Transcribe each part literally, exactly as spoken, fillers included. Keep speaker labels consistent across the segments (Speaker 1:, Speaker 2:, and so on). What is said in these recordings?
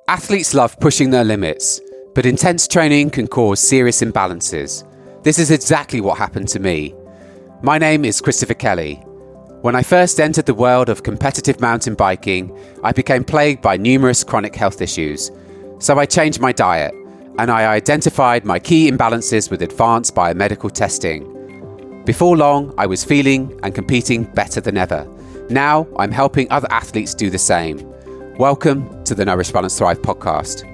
Speaker 1: Athletes love pushing their limits, but intense training can cause serious imbalances. This is exactly what happened to me. My name is Christopher Kelly. When I first entered the world of competitive mountain biking, I became plagued by numerous chronic health issues. So I changed my diet, and I identified my key imbalances with advanced biomedical testing. Before long, I was feeling and competing better than ever. Now, I'm helping other athletes do the same. Welcome to the Nourish, Balance, Thrive podcast.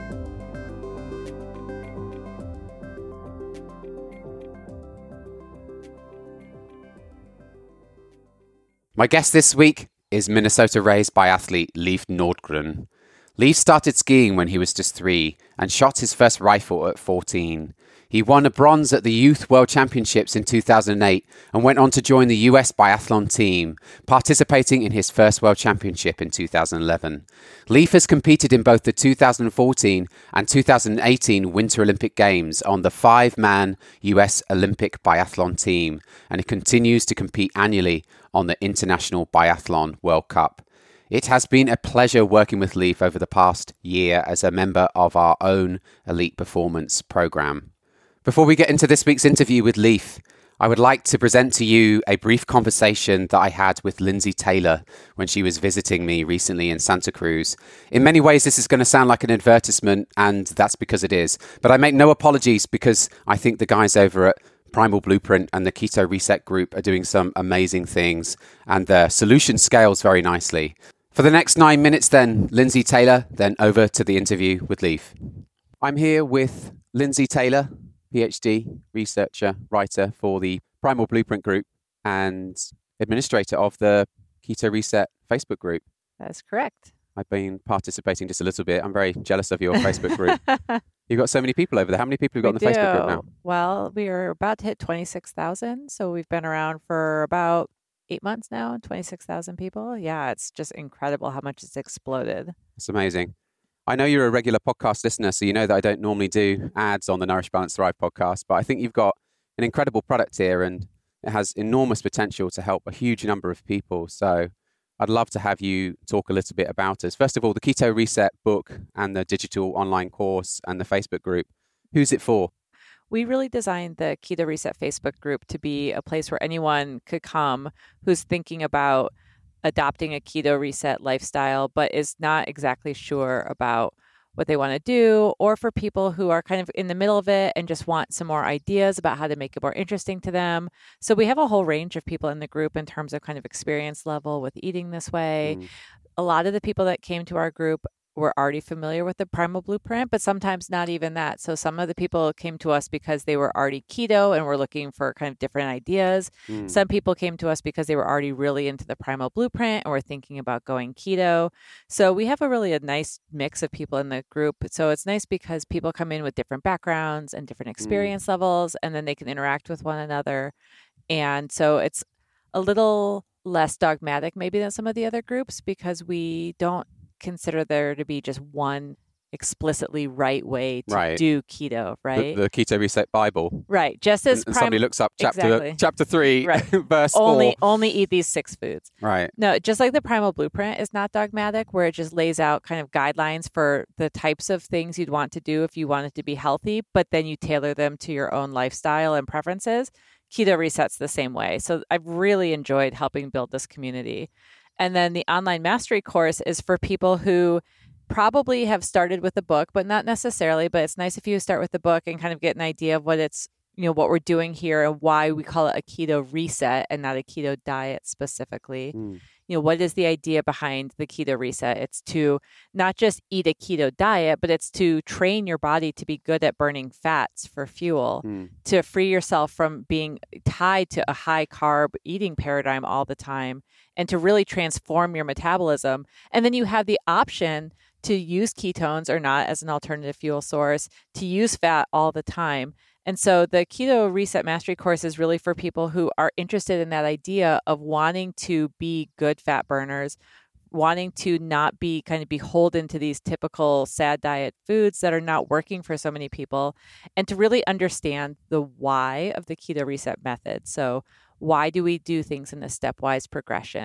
Speaker 1: My guest this week is Minnesota-raised biathlete Leif Nordgren. Leif started skiing when he was just three and shot his first rifle at fourteen. He won a bronze at the Youth World Championships in two thousand eight and went on to join the U S biathlon team, participating in his first World Championship in two thousand eleven. Leif has competed in both the two thousand fourteen and two thousand eighteen Winter Olympic Games on the five-man U S Olympic biathlon team, and he continues to compete annually on the International Biathlon World Cup. It has been a pleasure working with Leif over the past year as a member of our own Elite Performance program. Before we get into this week's interview with Leif, I would like to present to you a brief conversation that I had with Lindsay Taylor when she was visiting me recently in Santa Cruz. In many ways, this is going to sound like an advertisement, and that's because it is. But I make no apologies because I think the guys over at Primal Blueprint and the Keto Reset Group are doing some amazing things, and the solution scales very nicely. For the next nine minutes then, Lindsay Taylor, then over to the interview with Leif. I'm here with Lindsay Taylor, PhD, researcher, writer for the Primal Blueprint Group and administrator of the Keto Reset Facebook group.
Speaker 2: That's correct.
Speaker 1: I've been participating just a little bit. I'm very jealous of your Facebook group. You've got so many people over there. How many people have you got
Speaker 2: we
Speaker 1: on the
Speaker 2: do.
Speaker 1: Facebook group now?
Speaker 2: Well, we are about to hit twenty-six thousand. So we've been around for about eight months now, twenty-six thousand people. Yeah, it's just incredible how much it's exploded.
Speaker 1: It's amazing. I know you're a regular podcast listener, so you know that I don't normally do ads on the Nourish, Balance, Thrive podcast, but I think you've got an incredible product here and it has enormous potential to help a huge number of people. So I'd love to have you talk a little bit about us. First of all, the Keto Reset book and the digital online course and the Facebook group. Who's it for?
Speaker 2: We really designed the Keto Reset Facebook group to be a place where anyone could come who's thinking about adopting a keto reset lifestyle, but is not exactly sure about what they want to do, or for people who are kind of in the middle of it and just want some more ideas about how to make it more interesting to them. So we have a whole range of people in the group in terms of kind of experience level with eating this way. Mm. A lot of the people that came to our group were already familiar with the Primal Blueprint, but sometimes not even that. So some of the people came to us because they were already keto and were looking for kind of different ideas. Mm. Some people came to us because they were already really into the Primal Blueprint and were thinking about going keto. So we have a really a nice mix of people in the group. So it's nice because people come in with different backgrounds and different experience mm. levels, and then they can interact with one another. And so it's a little less dogmatic maybe than some of the other groups because we don't consider there to be just one explicitly right way to
Speaker 1: right.
Speaker 2: do keto, right?
Speaker 1: The, the Keto Reset Bible.
Speaker 2: Right. Just as
Speaker 1: and, and
Speaker 2: prim-
Speaker 1: somebody looks up chapter
Speaker 2: exactly.
Speaker 1: chapter three,
Speaker 2: right.
Speaker 1: verse
Speaker 2: only,
Speaker 1: four.
Speaker 2: Only eat these six foods.
Speaker 1: Right.
Speaker 2: No, just like the Primal Blueprint is not dogmatic, where it just lays out kind of guidelines for the types of things you'd want to do if you wanted to be healthy, but then you tailor them to your own lifestyle and preferences. Keto Reset's the same way. So I've really enjoyed helping build this community. And then the online mastery course is for people who probably have started with the book, but not necessarily. But it's nice if you start with the book and kind of get an idea of what it's, you know, what we're doing here and why we call it a keto reset and not a keto diet specifically. Mm. You know, what is the idea behind the keto reset? It's to not just eat a keto diet, but it's to train your body to be good at burning fats for fuel, mm. to free yourself from being tied to a high carb eating paradigm all the time, and to really transform your metabolism. And then you have the option to use ketones or not as an alternative fuel source, to use fat all the time. And so the Keto Reset Mastery course is really for people who are interested in that idea of wanting to be good fat burners, wanting to not be kind of beholden to these typical sad diet foods that are not working for so many people, and to really understand the why of the Keto Reset method. So why do we do things in a stepwise progression?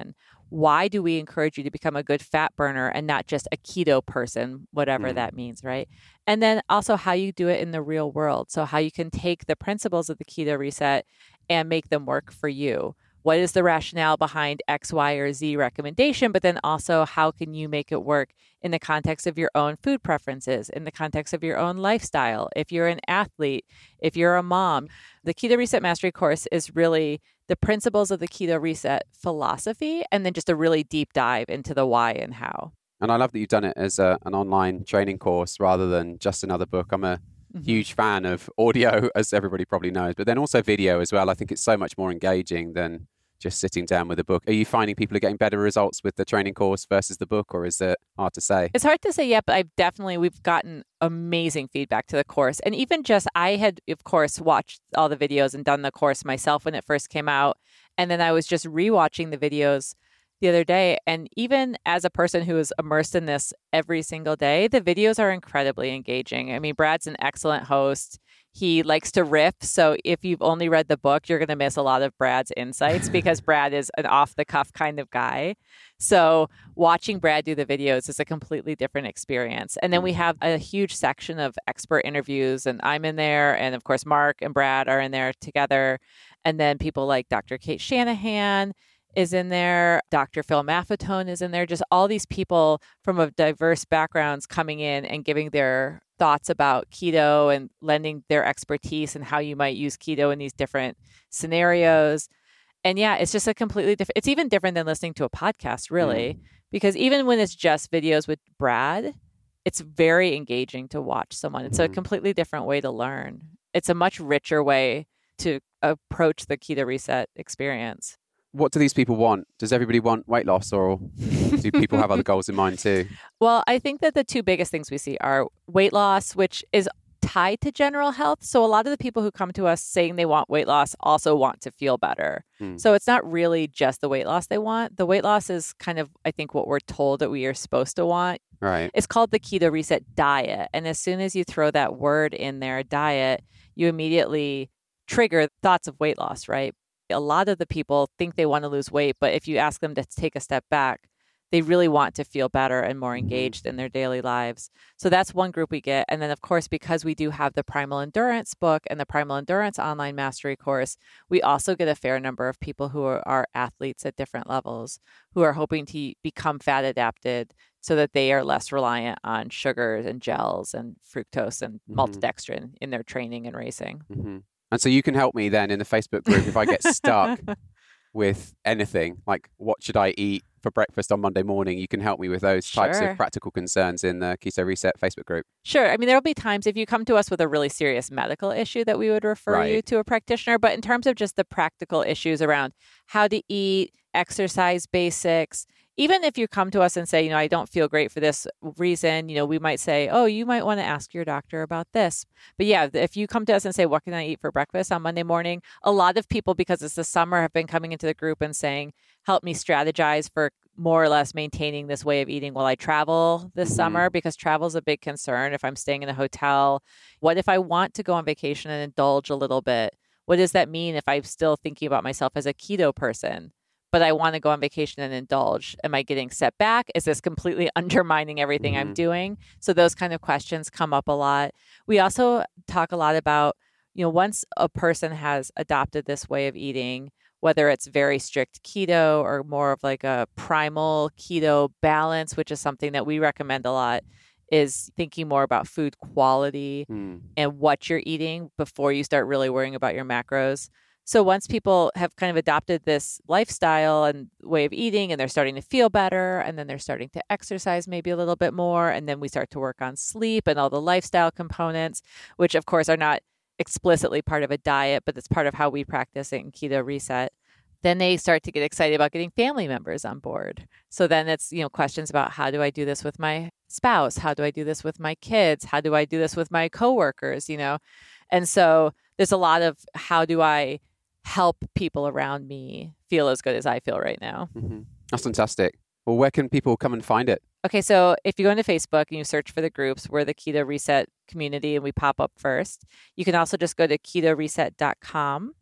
Speaker 2: why do we encourage you to become a good fat burner and not just a keto person, whatever
Speaker 1: Mm.
Speaker 2: that means, right? And then also how you do it in the real world. So how you can take the principles of the keto reset and make them work for you. What is the rationale behind X, Y, or Z recommendation? But then also, how can you make it work in the context of your own food preferences, in the context of your own lifestyle? If you're an athlete, if you're a mom, the Keto Reset Mastery course is really the principles of the Keto Reset philosophy, and then just a really deep dive into the why and how.
Speaker 1: And I love that you've done it as a, an online training course rather than just another book. I'm a mm-hmm. huge fan of audio, as everybody probably knows, but then also video as well. I think it's so much more engaging than just sitting down with a book. Are you finding people are getting better results with the training course versus the book, or is it hard to say?
Speaker 2: It's hard to say yet, but I've definitely, we've gotten amazing feedback to the course. And even just, I had, of course, watched all the videos and done the course myself when it first came out. And then I was just rewatching the videos the other day. And even as a person who is immersed in this every single day, the videos are incredibly engaging. I mean, Brad's an excellent host. He likes to riff. So if you've only read the book, you're going to miss a lot of Brad's insights because Brad is an off the cuff kind of guy. So watching Brad do the videos is a completely different experience. And then we have a huge section of expert interviews, and I'm in there. And of course, Mark and Brad are in there together. And then people like Doctor Kate Shanahan is in there. Doctor Phil Maffetone is in there. Just all these people from a diverse backgrounds coming in and giving their thoughts about keto and lending their expertise and how you might use keto in these different scenarios. And yeah, it's just a completely different, it's even different than listening to a podcast, really, mm. because even when it's just videos with Brad, it's very engaging to watch someone. It's mm. a completely different way to learn. It's a much richer way to approach the Keto Reset experience.
Speaker 1: What do these people want? Does everybody want weight loss, or do people have other goals in mind too?
Speaker 2: Well, I think that the two biggest things we see are weight loss, which is tied to general health. So a lot of the people who come to us saying they want weight loss also want to feel better. Mm. So it's not really just the weight loss they want. The weight loss is kind of, I think, what we're told that we are supposed to want.
Speaker 1: Right.
Speaker 2: It's called the Keto Reset diet. And as soon as you throw that word in there, diet, you immediately trigger thoughts of weight loss, right? A lot of the people think they want to lose weight, but if you ask them to take a step back, they really want to feel better and more engaged in their daily lives. So that's one group we get. And then, of course, because we do have the Primal Endurance book and the Primal Endurance online mastery course, we also get a fair number of people who are, are athletes at different levels who are hoping to become fat adapted so that they are less reliant on sugars and gels and fructose and mm-hmm. maltodextrin in their training and racing.
Speaker 1: Mm-hmm. And so you can help me then in the Facebook group if I get stuck with anything, like what should I eat for breakfast on Monday morning? You can help me with those
Speaker 2: Sure.
Speaker 1: types of practical concerns in the Keto Reset Facebook group.
Speaker 2: Sure. I mean, there'll be times if you come to us with a really serious medical issue that we would refer
Speaker 1: Right.
Speaker 2: you to a practitioner. But in terms of just the practical issues around how to eat, exercise basics, even if you come to us and say, you know, I don't feel great for this reason, you know, we might say, oh, you might want to ask your doctor about this. But yeah, if you come to us and say, what can I eat for breakfast on Monday morning? A lot of people, because it's the summer, have been coming into the group and saying, help me strategize for more or less maintaining this way of eating while I travel this mm-hmm. summer, because travel is a big concern. If I'm staying in a hotel, what if I want to go on vacation and indulge a little bit? What does that mean if I'm still thinking about myself as a keto person, but I want to go on vacation and indulge? Am I getting set back? Is this completely undermining everything mm-hmm. I'm doing? So those kind of questions come up a lot. We also talk a lot about, you know, once a person has adopted this way of eating, whether it's very strict keto or more of like a primal keto balance, which is something that we recommend a lot, is thinking more about food quality mm. and what you're eating before you start really worrying about your macros. So once people have kind of adopted this lifestyle and way of eating and they're starting to feel better, and then they're starting to exercise maybe a little bit more, and then we start to work on sleep and all the lifestyle components, which of course are not explicitly part of a diet, but it's part of how we practice it in Keto Reset. Then they start to get excited about getting family members on board. So then it's, you know, questions about how do I do this with my spouse? How do I do this with my kids? How do I do this with my coworkers, you know? And so there's a lot of how do I help people around me feel as good as I feel right now.
Speaker 1: Mm-hmm. That's fantastic. Well, where can people come and find it?
Speaker 2: Okay, so if you go into Facebook and you search for the groups, we're the Keto Reset community and we pop up first. You can also just go to keto reset dot com.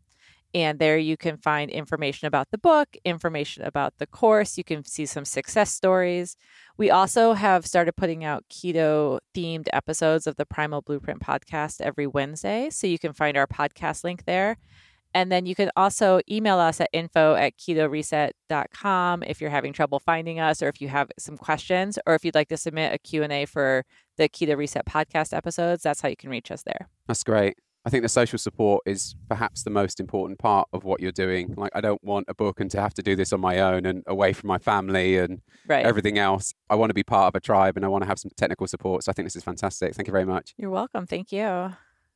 Speaker 2: And there you can find information about the book, information about the course. You can see some success stories. We also have started putting out keto themed episodes of the Primal Blueprint podcast every Wednesday. So you can find our podcast link there. And then you can also email us at info at keto reset dot com if you're having trouble finding us, or if you have some questions, or if you'd like to submit a Q and A for the Keto Reset podcast episodes. That's how you can reach us there.
Speaker 1: That's great. I think the social support is perhaps the most important part of what you're doing. Like, I don't want a book and to have to do this on my own and away from my family and
Speaker 2: right.
Speaker 1: everything else. I want to be part of a tribe and I want to have some technical support. So I think this is fantastic. Thank you very much.
Speaker 2: You're welcome. Thank you.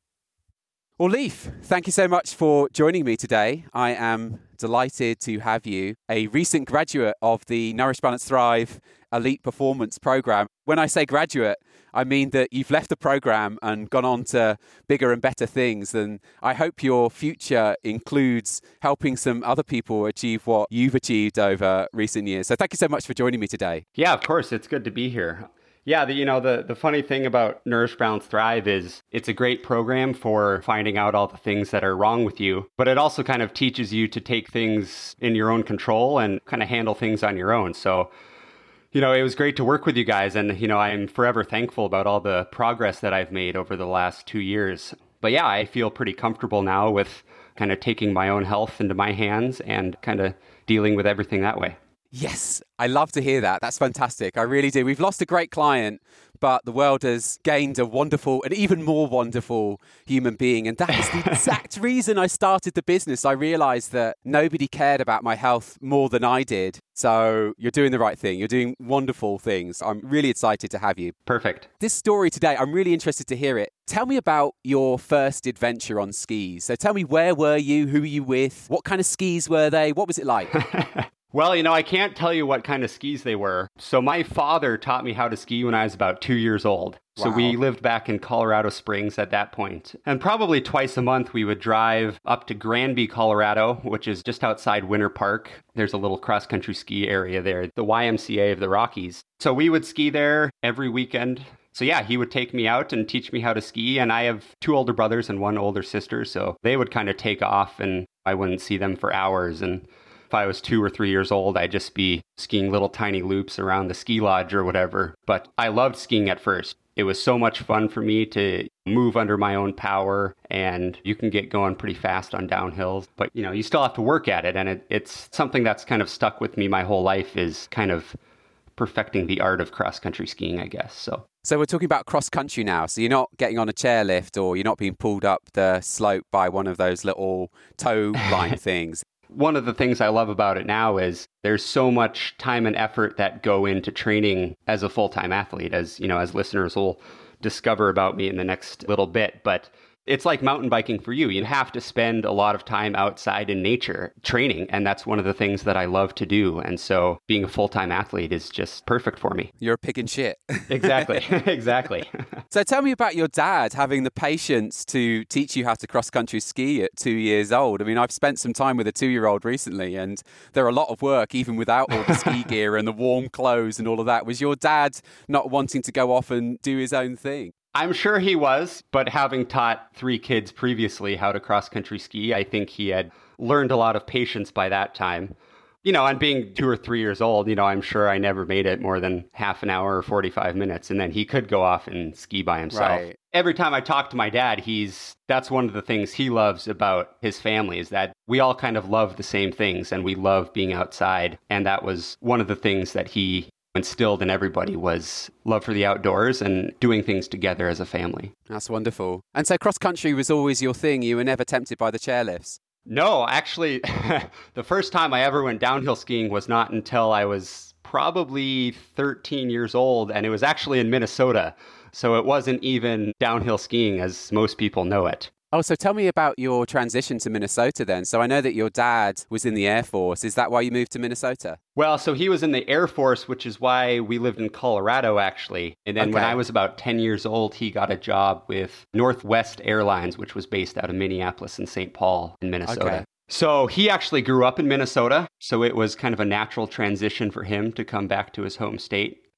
Speaker 1: Well, Leif, thank you so much for joining me today. I am delighted to have you, a recent graduate of the Nourish, Balance, Thrive Elite Performance Program. When I say graduate, I mean that you've left the program and gone on to bigger and better things. And I hope your future includes helping some other people achieve what you've achieved over recent years. So thank you so much for joining me today.
Speaker 3: Yeah, of course. It's good to be here. Yeah, the, you know, the, the funny thing about Nourish, Balance, Thrive is it's a great program for finding out all the things that are wrong with you, but it also kind of teaches you to take things in your own control and kind of handle things on your own. So, you know, it was great to work with you guys, and, you know, I'm forever thankful about all the progress that I've made over the last two years. But yeah, I feel pretty comfortable now with kind of taking my own health into my hands and kind of dealing with everything that way.
Speaker 1: Yes, I love to hear that. That's fantastic. I really do. We've lost a great client, but the world has gained a wonderful and even more wonderful human being. And that is the exact reason I started the business. I realized that nobody cared about my health more than I did. So you're doing the right thing. You're doing wonderful things. I'm really excited to have you.
Speaker 3: Perfect.
Speaker 1: This story today, I'm really interested to hear it. Tell me about your first adventure on skis. So tell me, where were you? Who were you with? What kind of skis were they? What was it like?
Speaker 3: Well, you know, I can't tell you what kind of skis they were. So my father taught me how to ski when I was about two years old. So
Speaker 1: Wow.
Speaker 3: we lived back in Colorado Springs at that point. And probably twice a month we would drive up to Granby, Colorado, which is just outside Winter Park. There's a little cross-country ski area there, the Y M C A of the Rockies. So we would ski there every weekend. So yeah, he would take me out and teach me how to ski. And I have two older brothers and one older sister. So they would kind of take off and I wouldn't see them for hours. And if I was two or three years old, I'd just be skiing little tiny loops around the ski lodge or whatever. But I loved skiing at first. It was so much fun for me to move under my own power, and you can get going pretty fast on downhills. But, you know, you still have to work at it. And it, it's something that's kind of stuck with me my whole life, is kind of perfecting the art of cross-country skiing, I guess. So
Speaker 1: So we're talking about cross-country now. So you're not getting on a chairlift, or you're not being pulled up the slope by one of those little tow line things.
Speaker 3: One of the things I love about it now is there's so much time and effort that go into training as a full-time athlete, as, you know, as listeners will discover about me in the next little bit. But it's like mountain biking for you. You have to spend a lot of time outside in nature training. And that's one of the things that I love to do. And so being a full-time athlete is just perfect for me.
Speaker 1: You're a pig in shit.
Speaker 3: Exactly. Exactly.
Speaker 1: So tell me about your dad having the patience to teach you how to cross-country ski at two years old. I mean, I've spent some time with a two-year-old recently, and they're a lot of work, even without all the ski gear and the warm clothes and all of that. Was your dad not wanting to go off and do his own thing?
Speaker 3: I'm sure he was, but having taught three kids previously how to cross-country ski, I think he had learned a lot of patience by that time. You know, and being two or three years old, you know, I'm sure I never made it more than half an hour or forty-five minutes, and then he could go off and ski by himself.
Speaker 1: Right.
Speaker 3: Every time I talk to my dad, he's that's one of the things he loves about his family, is that we all kind of love the same things, and we love being outside. And that was one of the things that he instilled in everybody, was love for the outdoors and doing things together as a family.
Speaker 1: That's wonderful. And so cross-country was always your thing. You were never tempted by the chairlifts?
Speaker 3: No, actually, the first time I ever went downhill skiing was not until I was probably thirteen years old, and it was actually in Minnesota. So it wasn't even downhill skiing as most people know it.
Speaker 1: Oh, so tell me about your transition to Minnesota then. So I know that your dad was in the Air Force. Is that why you moved to Minnesota?
Speaker 3: Well, so he was in the Air Force, which is why we lived in Colorado, actually. And then
Speaker 1: Okay.
Speaker 3: when I was about ten years old, he got a job with Northwest Airlines, which was based out of Minneapolis and Saint Paul in Minnesota.
Speaker 1: Okay.
Speaker 3: So he actually grew up in Minnesota. So it was kind of a natural transition for him to come back to his home state.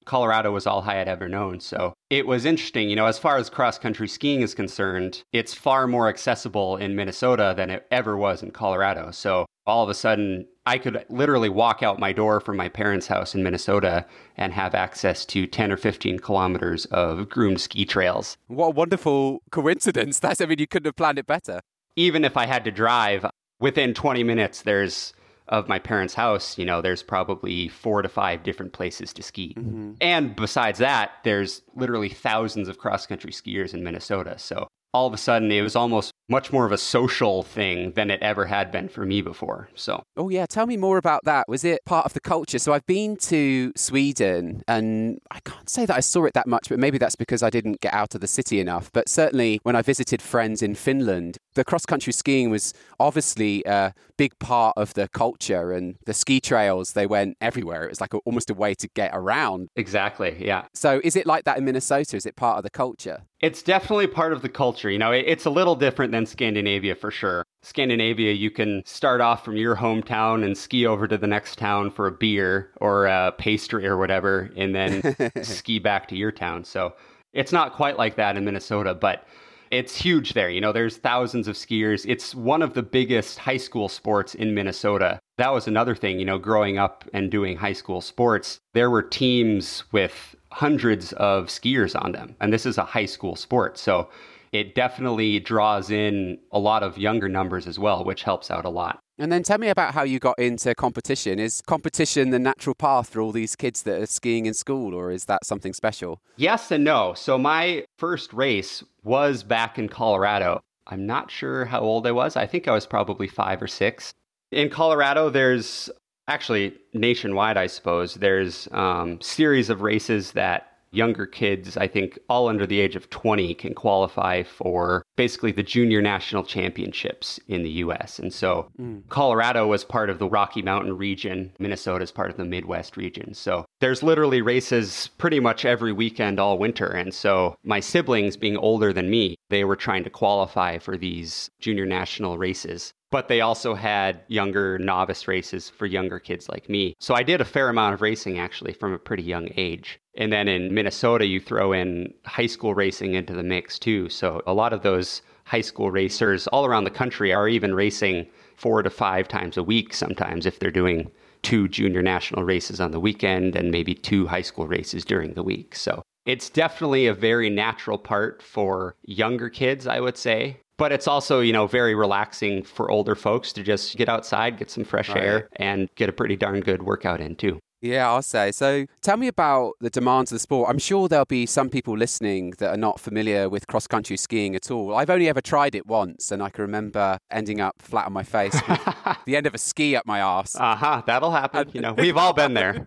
Speaker 3: Colorado was all I had ever known. So it was interesting. You know, as far as cross-country skiing is concerned, it's far more accessible in Minnesota than it ever was in Colorado. So all of a sudden, I could literally walk out my door from my parents' house in Minnesota and have access to ten or fifteen kilometers of groomed ski trails.
Speaker 1: What a wonderful coincidence. That's, I mean, you couldn't have planned it better.
Speaker 3: Even if I had to drive, within twenty minutes, there's of my parents' house, you know, there's probably four to five different places to ski. Mm-hmm. And besides that, there's literally thousands of cross-country skiers in Minnesota. So all of a sudden, it was almost much more of a social thing than it ever had been for me before. So,
Speaker 1: oh yeah, tell me more about that. Was it part of the culture? So I've been to Sweden, and I can't say that I saw it that much, but maybe that's because I didn't get out of the city enough. But certainly when I visited friends in Finland, the cross-country skiing was obviously a big part of the culture, and the ski trails, they went everywhere. It was like a, almost a way to get around.
Speaker 3: Exactly, yeah.
Speaker 1: So is it like that in Minnesota? Is it part of the culture?
Speaker 3: It's definitely part of the culture. You know, it, it's a little different than Scandinavia for sure. Scandinavia, you can start off from your hometown and ski over to the next town for a beer or a pastry or whatever, and then ski back to your town. So it's not quite like that in Minnesota, but it's huge there. You know, there's thousands of skiers. It's one of the biggest high school sports in Minnesota. That was another thing, you know, growing up and doing high school sports, there were teams with hundreds of skiers on them. And this is a high school sport. So it definitely draws in a lot of younger numbers as well, which helps out a lot.
Speaker 1: And then tell me about how you got into competition. Is competition the natural path for all these kids that are skiing in school, or is that something special?
Speaker 3: Yes and no. So my first race was back in Colorado. I'm not sure how old I was. I think I was probably five or six. In Colorado, there's actually nationwide, I suppose, there's um, series of races that younger kids, I think all under the age of twenty, can qualify for basically the junior national championships in the U S. And so mm. Colorado was part of the Rocky Mountain region. Minnesota is part of the Midwest region. So there's literally races pretty much every weekend all winter. And so my siblings, being older than me, they were trying to qualify for these junior national races. But they also had younger novice races for younger kids like me. So I did a fair amount of racing, actually, from a pretty young age. And then in Minnesota, you throw in high school racing into the mix, too. So a lot of those high school racers all around the country are even racing four to five times a week sometimes if they're doing two junior national races on the weekend and maybe two high school races during the week. So it's definitely a very natural part for younger kids, I would say. But it's also, you know, very relaxing for older folks to just get outside, get some fresh right. air, and get a pretty darn good workout in, too.
Speaker 1: Yeah, I'll say. So tell me about the demands of the sport. I'm sure there'll be some people listening that are not familiar with cross-country skiing at all. I've only ever tried it once, and I can remember ending up flat on my face with the end of a ski up my arse.
Speaker 3: Uh-huh, that'll happen. You know, we've all been there.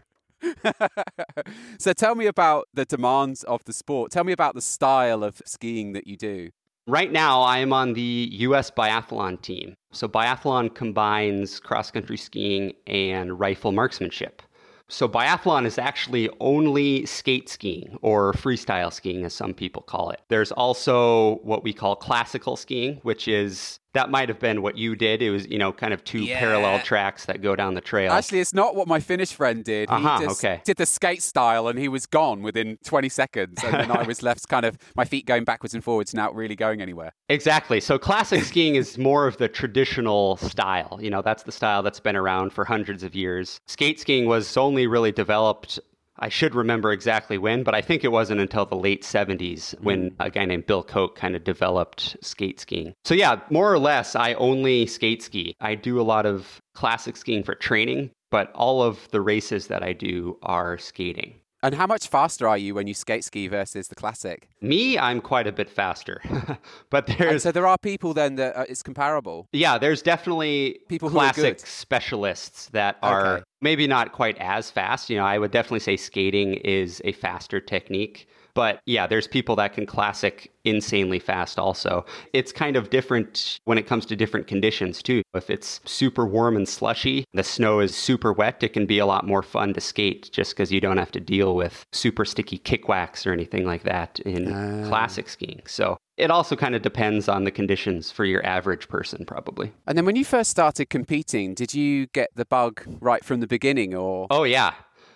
Speaker 1: So tell me about the demands of the sport. Tell me about the style of skiing that you do.
Speaker 3: Right now, I am on the U S biathlon team. So biathlon combines cross-country skiing and rifle marksmanship. So biathlon is actually only skate skiing, or freestyle skiing as some people call it. There's also what we call classical skiing, which is, that might have been what you did. It was, you know, kind of two yeah. parallel tracks that go down the trail.
Speaker 1: Actually, it's not what my Finnish friend did.
Speaker 3: Uh-huh,
Speaker 1: he just
Speaker 3: okay.
Speaker 1: did the skate style and he was gone within twenty seconds. And then I was left kind of, my feet going backwards and forwards, not really going anywhere.
Speaker 3: Exactly. So classic skiing is more of the traditional style. You know, that's the style that's been around for hundreds of years. Skate skiing was only really developed, I should remember exactly when, but I think it wasn't until the late seventies when a guy named Bill Koch kind of developed skate skiing. So yeah, more or less, I only skate ski. I do a lot of classic skiing for training, but all of the races that I do are skating.
Speaker 1: And how much faster are you when you skate ski versus the classic?
Speaker 3: Me, I'm quite a bit faster. But there's
Speaker 1: and so there are people then that uh, it's comparable.
Speaker 3: Yeah, there's definitely
Speaker 1: people who
Speaker 3: classic
Speaker 1: are good.
Speaker 3: specialists that are
Speaker 1: okay.
Speaker 3: maybe not quite as fast. You know, I would definitely say skating is a faster technique. But yeah, there's people that can classic insanely fast also. It's kind of different when it comes to different conditions too. If it's super warm and slushy, the snow is super wet, it can be a lot more fun to skate just because you don't have to deal with super sticky kick wax or anything like that in uh. classic skiing. So it also kind of depends on the conditions for your average person, probably.
Speaker 1: And then when you first started competing, did you get the bug right from the beginning or?
Speaker 3: Oh, yeah.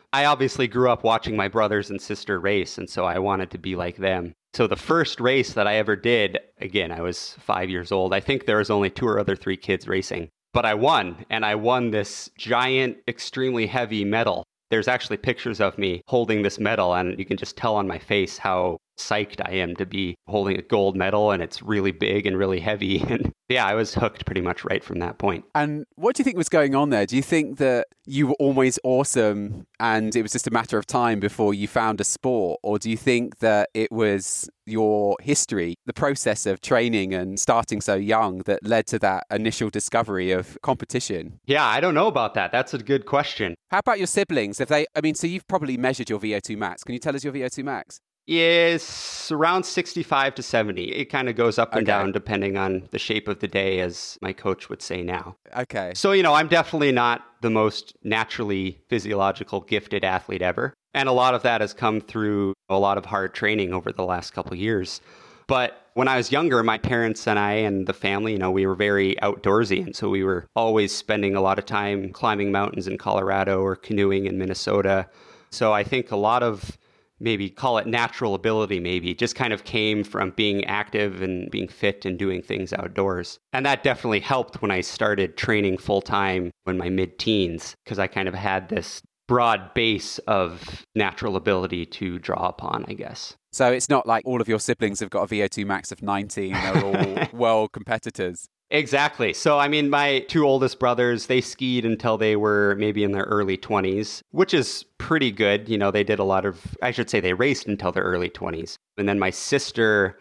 Speaker 3: I obviously grew up watching my brothers and sister race, and so I wanted to be like them. So the first race that I ever did, again, I was five years old. I think there was only two or other three kids racing, but I won, and I won this giant, extremely heavy medal. There's actually pictures of me holding this medal, and you can just tell on my face how psyched I am to be holding a gold medal, and it's really big and really heavy. And yeah, I was hooked pretty much right from that point.
Speaker 1: And what do you think was going on there? Do you think that you were always awesome and it was just a matter of time before you found a sport? Or do you think that it was your history, the process of training and starting so young that led to that initial discovery of competition?
Speaker 3: Yeah, I don't know about that. That's a good question.
Speaker 1: How about your siblings? Have they, I mean, so you've probably measured your V O two max. Can you tell us your V O two max?
Speaker 3: Yes, around sixty-five to seventy. It kind of goes up and
Speaker 1: Okay.
Speaker 3: down depending on the shape of the day, as my coach would say now.
Speaker 1: Okay.
Speaker 3: So, you know, I'm definitely not the most naturally physiological gifted athlete ever. And a lot of that has come through a lot of hard training over the last couple of years. But when I was younger, my parents and I and the family, you know, we were very outdoorsy. And so we were always spending a lot of time climbing mountains in Colorado or canoeing in Minnesota. So I think a lot of maybe call it natural ability, maybe just kind of came from being active and being fit and doing things outdoors. And that definitely helped when I started training full time in my mid teens, because I kind of had this broad base of natural ability to draw upon, I guess.
Speaker 1: So it's not like all of your siblings have got a V O two max of nineteen. They're all world competitors.
Speaker 3: Exactly. So, I mean, my two oldest brothers, they skied until they were maybe in their early twenties, which is pretty good. You know, they did a lot of, I should say they raced until their early twenties. And then my sister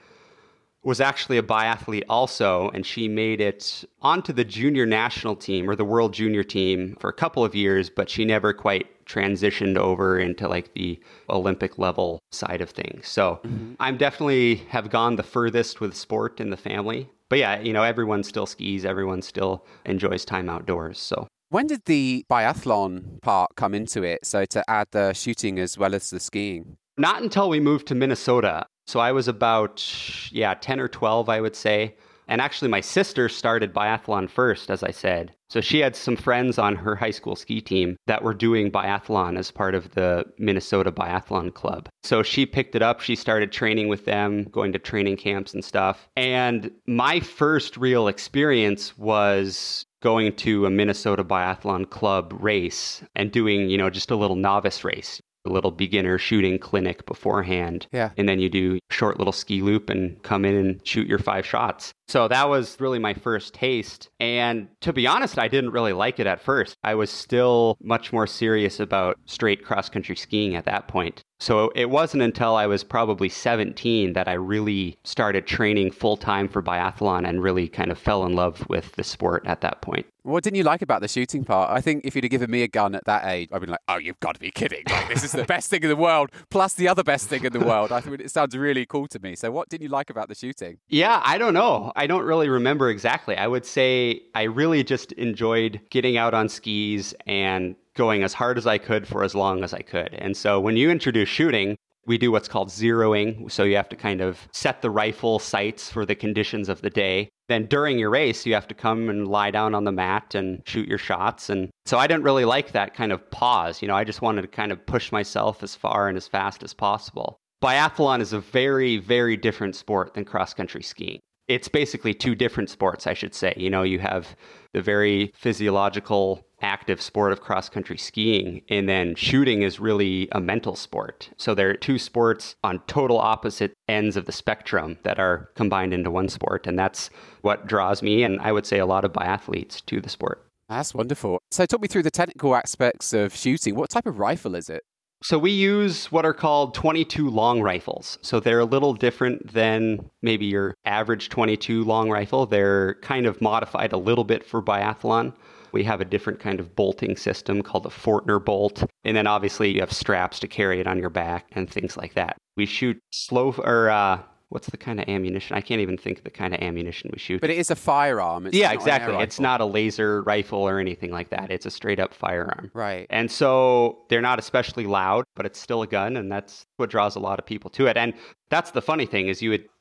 Speaker 3: was actually a biathlete also, and she made it onto the junior national team or the world junior team for a couple of years, but she never quite transitioned over into like the Olympic level side of things. So mm-hmm. I'm definitely have gone the furthest with sport in the family. But yeah, you know, everyone still skis, everyone still enjoys time outdoors. So
Speaker 1: when did the biathlon part come into it? So to add the shooting as well as the skiing?
Speaker 3: Not until we moved to Minnesota. So I was about, yeah, ten or twelve, I would say. And actually, my sister started biathlon first, as I said. So she had some friends on her high school ski team that were doing biathlon as part of the Minnesota Biathlon Club. So she picked it up. She started training with them, going to training camps and stuff. And my first real experience was going to a Minnesota Biathlon Club race and doing, you know, just a little novice race. A little beginner shooting clinic beforehand.
Speaker 1: Yeah.
Speaker 3: And then you do a short little ski loop and come in and shoot your five shots. So that was really my first taste. And to be honest, I didn't really like it at first. I was still much more serious about straight cross-country skiing at that point. So it wasn't until I was probably seventeen that I really started training full-time for biathlon and really kind of fell in love with the sport at that point.
Speaker 1: What didn't you like about the shooting part? I think if you'd have given me a gun at that age, I'd been like, oh, you've got to be kidding. Like, this is the best thing in the world, plus the other best thing in the world. I think it sounds really cool to me. So what didn't you like about the shooting?
Speaker 3: Yeah, I don't know. I don't really remember exactly. I would say I really just enjoyed getting out on skis and going as hard as I could for as long as I could. And so when you introduce shooting, we do what's called zeroing. So you have to kind of set the rifle sights for the conditions of the day. Then during your race, you have to come and lie down on the mat and shoot your shots. And so I didn't really like that kind of pause. You know, I just wanted to kind of push myself as far and as fast as possible. Biathlon is a very, very different sport than cross-country skiing. It's basically two different sports, I should say. You know, you have the very physiological, active sport of cross-country skiing, and then shooting is really a mental sport. So there are two sports on total opposite ends of the spectrum that are combined into one sport, and that's what draws me, and I would say a lot of biathletes, to the sport.
Speaker 1: That's wonderful. So talk me through the technical aspects of shooting. What type of rifle is it?
Speaker 3: So we use what are called twenty-two long rifles. So they're a little different than maybe your average twenty-two long rifle. They're kind of modified a little bit for biathlon. We have a different kind of bolting system called a Fortner bolt. And then obviously you have straps to carry it on your back and things like that. We shoot slow, or uh, what's the kind of ammunition? I can't even think of the kind of ammunition we shoot.
Speaker 1: But it is a firearm. It's
Speaker 3: yeah,
Speaker 1: not
Speaker 3: exactly.
Speaker 1: an air
Speaker 3: It's
Speaker 1: rifle.
Speaker 3: not a laser rifle or anything like that. It's a straight up firearm.
Speaker 1: Right.
Speaker 3: And so they're not especially loud, but it's still a gun. And that's what draws a lot of people to it. And that's the funny thing is you would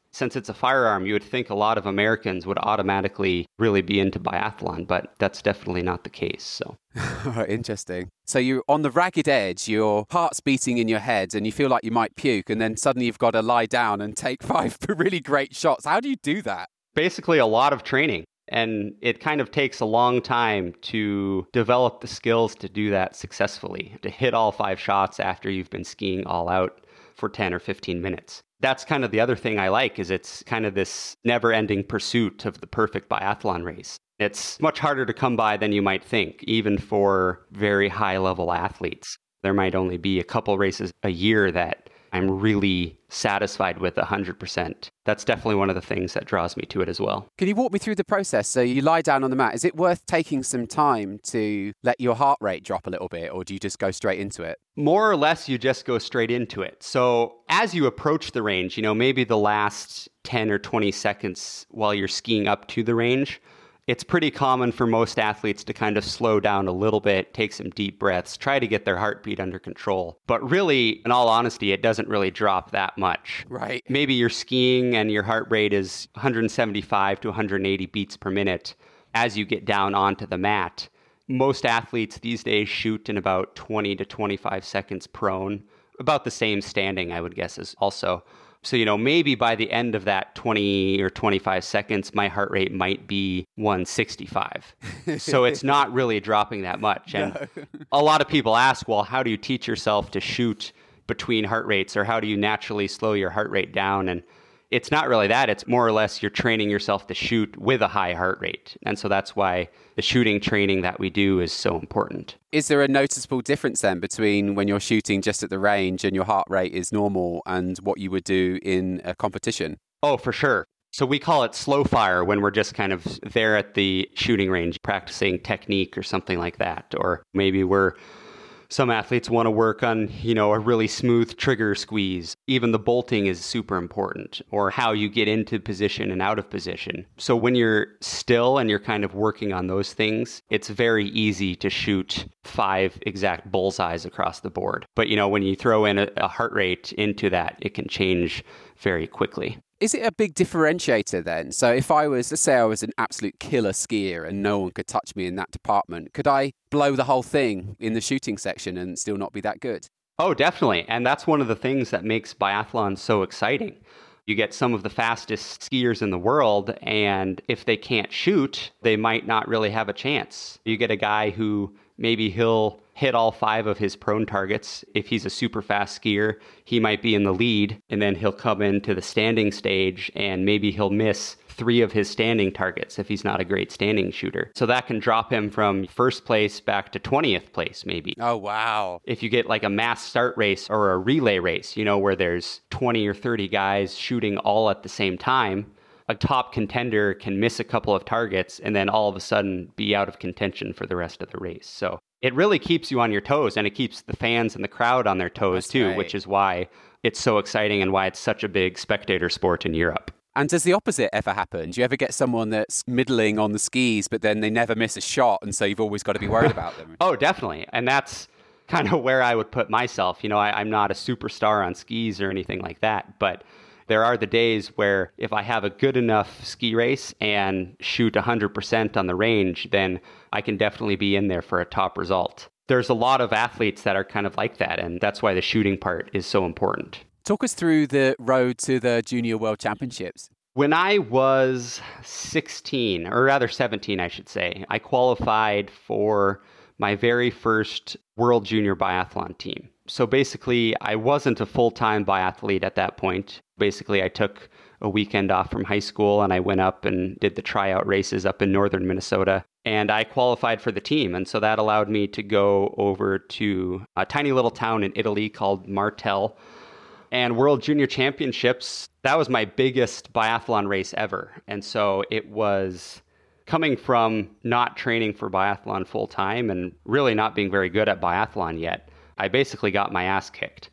Speaker 3: Since it's a firearm, you would think a lot of Americans would automatically really be into biathlon, but that's definitely not the case. So
Speaker 1: interesting. So you're on the ragged edge, your heart's beating in your head and you feel like you might puke, and then suddenly you've got to lie down and take five really great shots. How do you do that?
Speaker 3: Basically a lot of training. And it kind of takes a long time to develop the skills to do that successfully, to hit all five shots after you've been skiing all out for ten or fifteen minutes. That's kind of the other thing I like, is it's kind of this never-ending pursuit of the perfect biathlon race. It's much harder to come by than you might think, even for very high-level athletes. There might only be a couple races a year that I'm really satisfied with one hundred percent. That's definitely one of the things that draws me to it as well.
Speaker 1: Can you walk me through the process? So you lie down on the mat. Is it worth taking some time to let your heart rate drop a little bit, or do you just go straight into it?
Speaker 3: More or less, you just go straight into it. So as you approach the range, you know, maybe the last ten or twenty seconds while you're skiing up to the range, it's pretty common for most athletes to kind of slow down a little bit, take some deep breaths, try to get their heartbeat under control. But really, in all honesty, it doesn't really drop that much.
Speaker 1: Right.
Speaker 3: Maybe you're skiing and your heart rate is one seventy-five to one eighty beats per minute as you get down onto the mat. Most athletes these days shoot in about twenty to twenty-five seconds prone, about the same standing, I would guess, as also. So, you know, maybe by the end of that twenty or twenty-five seconds, my heart rate might be one sixty-five. So it's not really dropping that much. And no. A lot of people ask, well, how do you teach yourself to shoot between heart rates, or how do you naturally slow your heart rate down? And it's not really that. It's more or less you're training yourself to shoot with a high heart rate. And so that's why the shooting training that we do is so important.
Speaker 1: Is there a noticeable difference then between when you're shooting just at the range and your heart rate is normal and what you would do in a competition?
Speaker 3: Oh, for sure. So we call it slow fire when we're just kind of there at the shooting range practicing technique or something like that. Or maybe we're Some athletes want to work on, you know, a really smooth trigger squeeze. Even the bolting is super important, or how you get into position and out of position. So when you're still and you're kind of working on those things, it's very easy to shoot five exact bullseyes across the board. But, you know, when you throw in a, a heart rate into that, it can change very quickly.
Speaker 1: Is it a big differentiator then? So if I was, let's say I was an absolute killer skier and no one could touch me in that department, could I blow the whole thing in the shooting section and still not be that good?
Speaker 3: Oh, definitely. And that's one of the things that makes biathlon so exciting. You get some of the fastest skiers in the world, and if they can't shoot, they might not really have a chance. You get a guy who maybe he'll hit all five of his prone targets. If he's a super fast skier, he might be in the lead, and then he'll come into the standing stage and maybe he'll miss three of his standing targets if he's not a great standing shooter. So that can drop him from first place back to twentieth place maybe.
Speaker 1: Oh, wow.
Speaker 3: If you get like a mass start race or a relay race, you know, where there's twenty or thirty guys shooting all at the same time, a top contender can miss a couple of targets and then all of a sudden be out of contention for the rest of the race. So it really keeps you on your toes, and it keeps the fans and the crowd on their toes
Speaker 1: That's
Speaker 3: too,
Speaker 1: right.
Speaker 3: which is why it's so exciting and why it's such a big spectator sport in Europe.
Speaker 1: And does the opposite ever happen? Do you ever get someone that's middling on the skis, but then they never miss a shot, and so you've always got to be worried about them?
Speaker 3: Oh, definitely. And that's kind of where I would put myself. You know, I, I'm not a superstar on skis or anything like that, but there are the days where if I have a good enough ski race and shoot one hundred percent on the range, then I can definitely be in there for a top result. There's a lot of athletes that are kind of like that, and that's why the shooting part is so important.
Speaker 1: Talk us through the road to the Junior World Championships.
Speaker 3: When I was sixteen, or rather seventeen, I should say, I qualified for my very first World Junior Biathlon team. So basically, I wasn't a full-time biathlete at that point. Basically, I took a weekend off from high school and I went up and did the tryout races up in northern Minnesota. And I qualified for the team. And so that allowed me to go over to a tiny little town in Italy called Martel. And World Junior Championships, that was my biggest biathlon race ever. And so it was coming from not training for biathlon full time and really not being very good at biathlon yet. I basically got my ass kicked.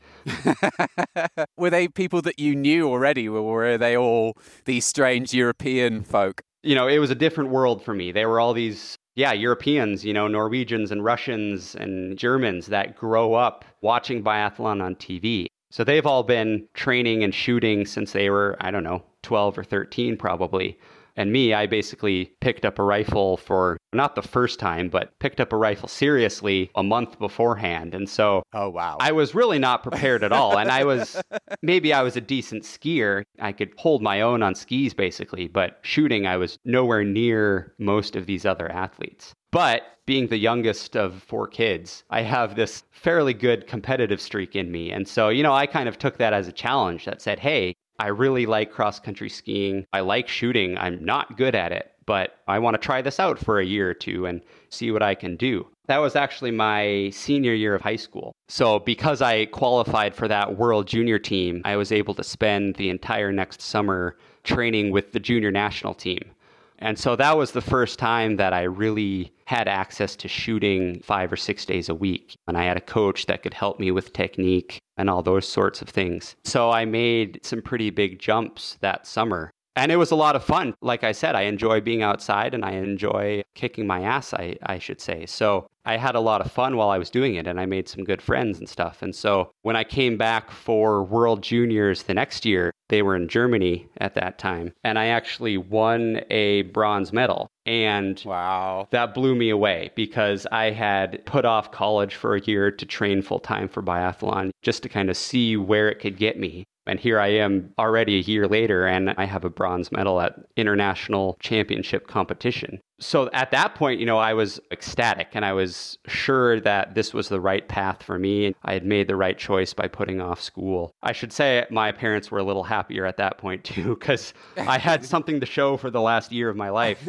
Speaker 1: Were they people that you knew already, or were they all these strange European folk?
Speaker 3: You know, it was a different world for me. They were all these, yeah, Europeans, you know, Norwegians and Russians and Germans that grow up watching biathlon on T V. So they've all been training and shooting since they were, I don't know, twelve or thirteen probably. And me, I basically picked up a rifle for not the first time, but picked up a rifle seriously a month beforehand. And so
Speaker 1: oh, wow.
Speaker 3: I was really not prepared at all. And I was, maybe I was a decent skier. I could hold my own on skis basically, but shooting, I was nowhere near most of these other athletes. But being the youngest of four kids, I have this fairly good competitive streak in me. And so, you know, I kind of took that as a challenge that said, hey, I really like cross-country skiing. I like shooting. I'm not good at it, but I want to try this out for a year or two and see what I can do. That was actually my senior year of high school. So because I qualified for that World Junior team, I was able to spend the entire next summer training with the junior national team. And so that was the first time that I really had access to shooting five or six days a week. And I had a coach that could help me with technique and all those sorts of things. So I made some pretty big jumps that summer. And it was a lot of fun. Like I said, I enjoy being outside and I enjoy kicking my ass, I, I should say. So I had a lot of fun while I was doing it and I made some good friends and stuff. And so when I came back for World Juniors the next year, they were in Germany at that time. And I actually won a bronze medal. And
Speaker 1: wow,
Speaker 3: that blew me away because I had put off college for a year to train full time for biathlon just to kind of see where it could get me. And here I am already a year later, and I have a bronze medal at international championship competition. So at that point, you know, I was ecstatic and I was sure that this was the right path for me. I had made the right choice by putting off school. I should say my parents were a little happier at that point too, because I had something to show for the last year of my life.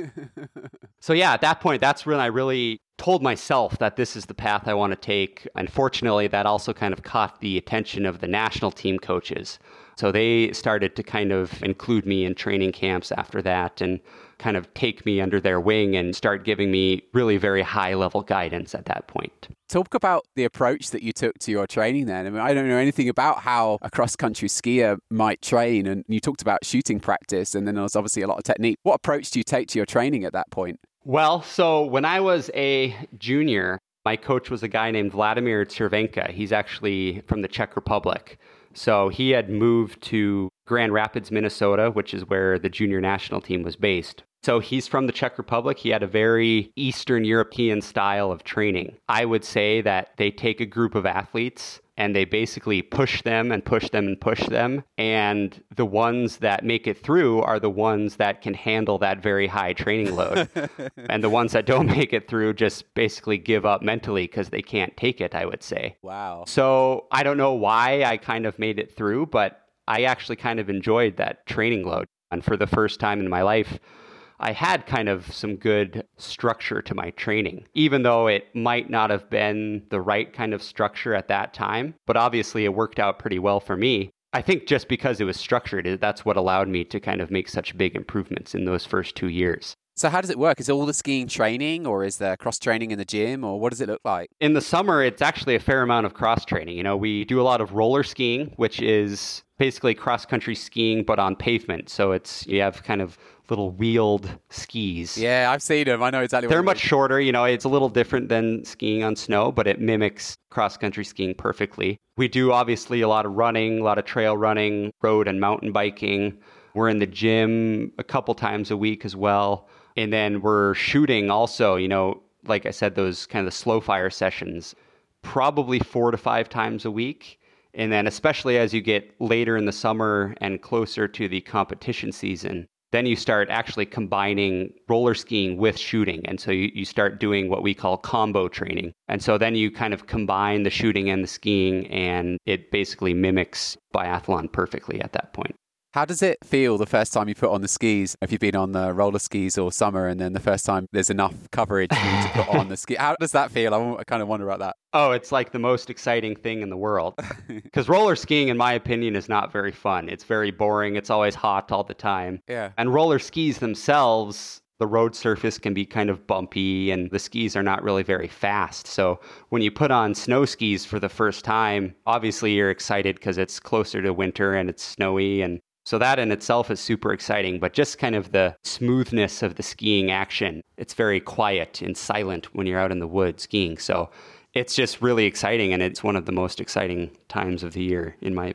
Speaker 3: So yeah, at that point, that's when I really told myself that this is the path I want to take. Unfortunately, that also kind of caught the attention of the national team coaches. So they started to kind of include me in training camps after that and kind of take me under their wing and start giving me really very high level guidance at that point.
Speaker 1: Talk about the approach that you took to your training then. I mean, I don't know anything about how a cross-country skier might train. And you talked about shooting practice and then there was obviously a lot of technique. What approach do you take to your training at that point?
Speaker 3: Well, so when I was a junior, my coach was a guy named Vladimir Cervenka. He's actually from the Czech Republic. So he had moved to Grand Rapids, Minnesota, which is where the junior national team was based. So he's from the Czech Republic. He had a very Eastern European style of training. I would say that they take a group of athletes and they basically push them and push them and push them. And the ones that make it through are the ones that can handle that very high training load. And the ones that don't make it through just basically give up mentally because they can't take it, I would say.
Speaker 1: Wow.
Speaker 3: So I don't know why I kind of made it through, but I actually kind of enjoyed that training load. And for the first time in my life, I had kind of some good structure to my training, even though it might not have been the right kind of structure at that time. But obviously, it worked out pretty well for me. I think just because it was structured, that's what allowed me to kind of make such big improvements in those first two years.
Speaker 1: So how does it work? Is it all the skiing training or is there cross training in the gym or what does it look like?
Speaker 3: In the summer, it's actually a fair amount of cross training. You know, we do a lot of roller skiing, which is basically cross country skiing, but on pavement. So it's, you have kind of little wheeled skis.
Speaker 1: Yeah, I've seen them. I know exactly what
Speaker 3: They're much shorter. You know, it's a little different than skiing on snow, but it mimics cross-country skiing perfectly. We do obviously a lot of running, a lot of trail running, road and mountain biking. We're in the gym a couple times a week as well. And then we're shooting also, you know, like I said, those kind of slow fire sessions, probably four to five times a week. And then especially as you get later in the summer and closer to the competition season, then you start actually combining roller skiing with shooting. And so you, you start doing what we call combo training. And so then you kind of combine the shooting and the skiing, and it basically mimics biathlon perfectly at that point.
Speaker 1: How does it feel the first time you put on the skis? If you've been on the roller skis all summer and then the first time there's enough coverage for you to put on the ski, how does that feel? I, I kind of wonder about that.
Speaker 3: Oh, it's like the most exciting thing in the world. Because roller skiing, in my opinion, is not very fun. It's very boring. It's always hot all the time.
Speaker 1: Yeah.
Speaker 3: And roller skis themselves, the road surface can be kind of bumpy and the skis are not really very fast. So when you put on snow skis for the first time, obviously you're excited because it's closer to winter and it's snowy. And so that in itself is super exciting, but just kind of the smoothness of the skiing action. It's very quiet and silent when you're out in the woods skiing. So it's just really exciting, and it's one of the most exciting times of the year, in my opinion.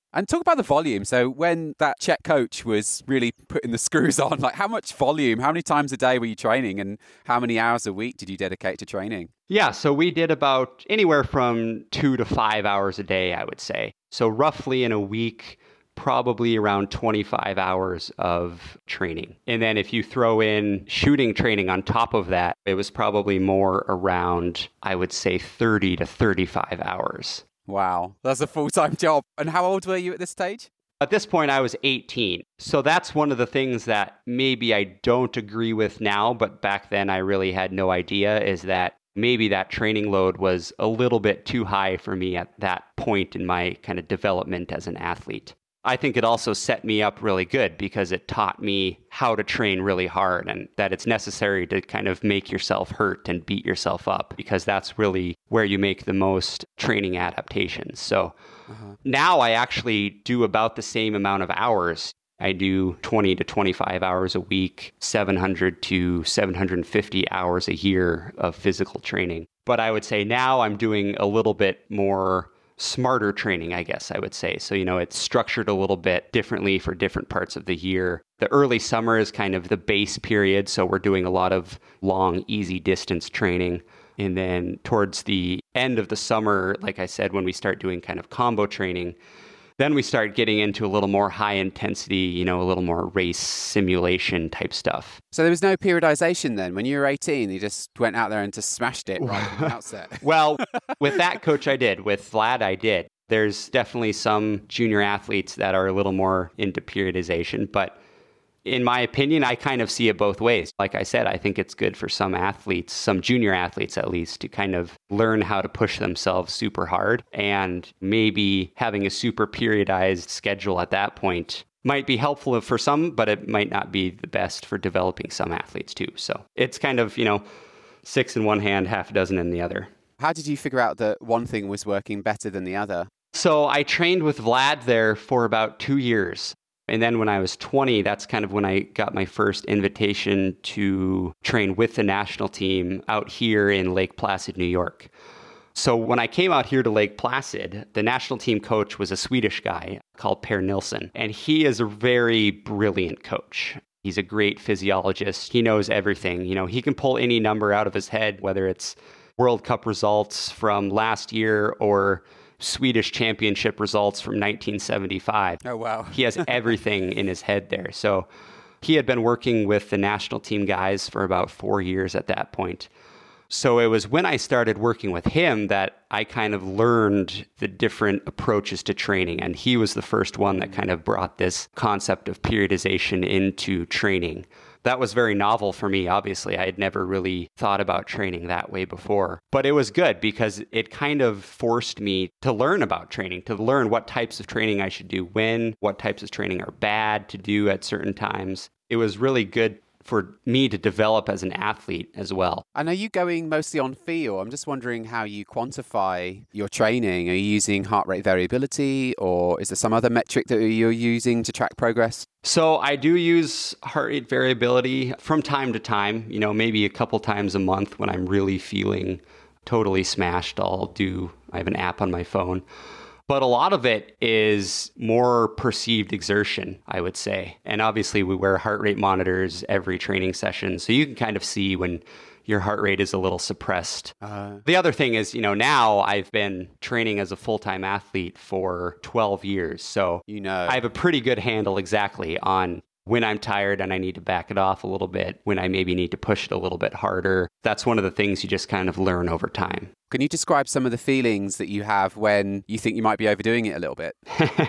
Speaker 1: And talk about the volume. So when that Czech coach was really putting the screws on, like how much volume, how many times a day were you training and how many hours a week did you dedicate to training?
Speaker 3: Yeah, so we did about anywhere from two to five hours a day, I would say. So roughly in a week, probably around twenty-five hours of training. And then if you throw in shooting training on top of that, it was probably more around, I would say, thirty to thirty-five hours.
Speaker 1: Wow, that's a full-time job. And how old were you at this stage?
Speaker 3: At this point, I was eighteen. So that's one of the things that maybe I don't agree with now, but back then I really had no idea, is that maybe that training load was a little bit too high for me at that point in my kind of development as an athlete. I think it also set me up really good because it taught me how to train really hard and that it's necessary to kind of make yourself hurt and beat yourself up because that's really where you make the most training adaptations. So uh-huh. Now I actually do about the same amount of hours. I do twenty to twenty-five hours a week, seven hundred to seven hundred fifty hours a year of physical training. But I would say now I'm doing a little bit more smarter training, I guess I would say. So, you know, it's structured a little bit differently for different parts of the year. The early summer is kind of the base period. So we're doing a lot of long, easy distance training. And then towards the end of the summer, like I said, when we start doing kind of combo training, then we start getting into a little more high intensity, you know, a little more race simulation type stuff.
Speaker 1: So there was no periodization then? When you were eighteen, you just went out there and just smashed it right from the outset?
Speaker 3: Well, with that coach I did. With Vlad I did. There's definitely some junior athletes that are a little more into periodization, but in my opinion, I kind of see it both ways. Like I said, I think it's good for some athletes, some junior athletes at least, to kind of learn how to push themselves super hard. And maybe having a super periodized schedule at that point might be helpful for some, but it might not be the best for developing some athletes too. So it's kind of, you know, six in one hand, half a dozen in the other.
Speaker 1: How did you figure out that one thing was working better than the other?
Speaker 3: So I trained with Vlad there for about two years. And then when I was twenty, that's kind of when I got my first invitation to train with the national team out here in Lake Placid, New York. So when I came out here to Lake Placid, the national team coach was a Swedish guy called Per Nilsson. And he is a very brilliant coach. He's a great physiologist. He knows everything. You know, he can pull any number out of his head, whether it's World Cup results from last year or Swedish championship results from nineteen seventy-five.
Speaker 1: Oh, wow.
Speaker 3: He has everything in his head there. So he had been working with the national team guys for about four years at that point. So it was when I started working with him that I kind of learned the different approaches to training. And he was the first one that kind of brought this concept of periodization into training. That was very novel for me, obviously. I had never really thought about training that way before. But it was good because it kind of forced me to learn about training, to learn what types of training I should do when, what types of training are bad to do at certain times. It was really good for me to develop as an athlete as well.
Speaker 1: And are you going mostly on feel? I'm just wondering how you quantify your training. Are you using heart rate variability, or is there some other metric that you're using to track progress?
Speaker 3: So I do use heart rate variability from time to time, you know, maybe a couple times a month when I'm really feeling totally smashed. I'll do, I have an app on my phone. But a lot of it is more perceived exertion, I would say. And obviously we wear heart rate monitors every training session, so you can kind of see when your heart rate is a little suppressed. Uh, the other thing is, you know, now I've been training as a full-time athlete for twelve years. So
Speaker 1: you know,
Speaker 3: I have a pretty good handle exactly on when I'm tired and I need to back it off a little bit, when I maybe need to push it a little bit harder. That's one of the things you just kind of learn over time.
Speaker 1: Can you describe some of the feelings that you have when you think you might be overdoing it a little bit?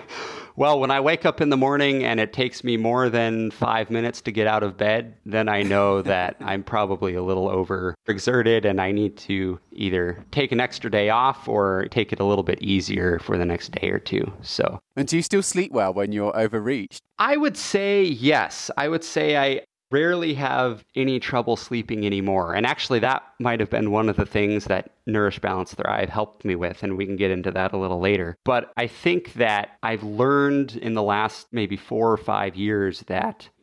Speaker 3: Well, when I wake up in the morning and it takes me more than five minutes to get out of bed, then I know that I'm probably a little overexerted and I need to either take an extra day off or take it a little bit easier for the next day or two. So,
Speaker 1: and do you still sleep well when you're overreached?
Speaker 3: I would say yes. I would say I rarely have any trouble sleeping anymore. And actually, that might have been one of the things that Nourish, Balance, Thrive helped me with, and we can get into that a little later. But I think that I've learned in the last maybe four or five years that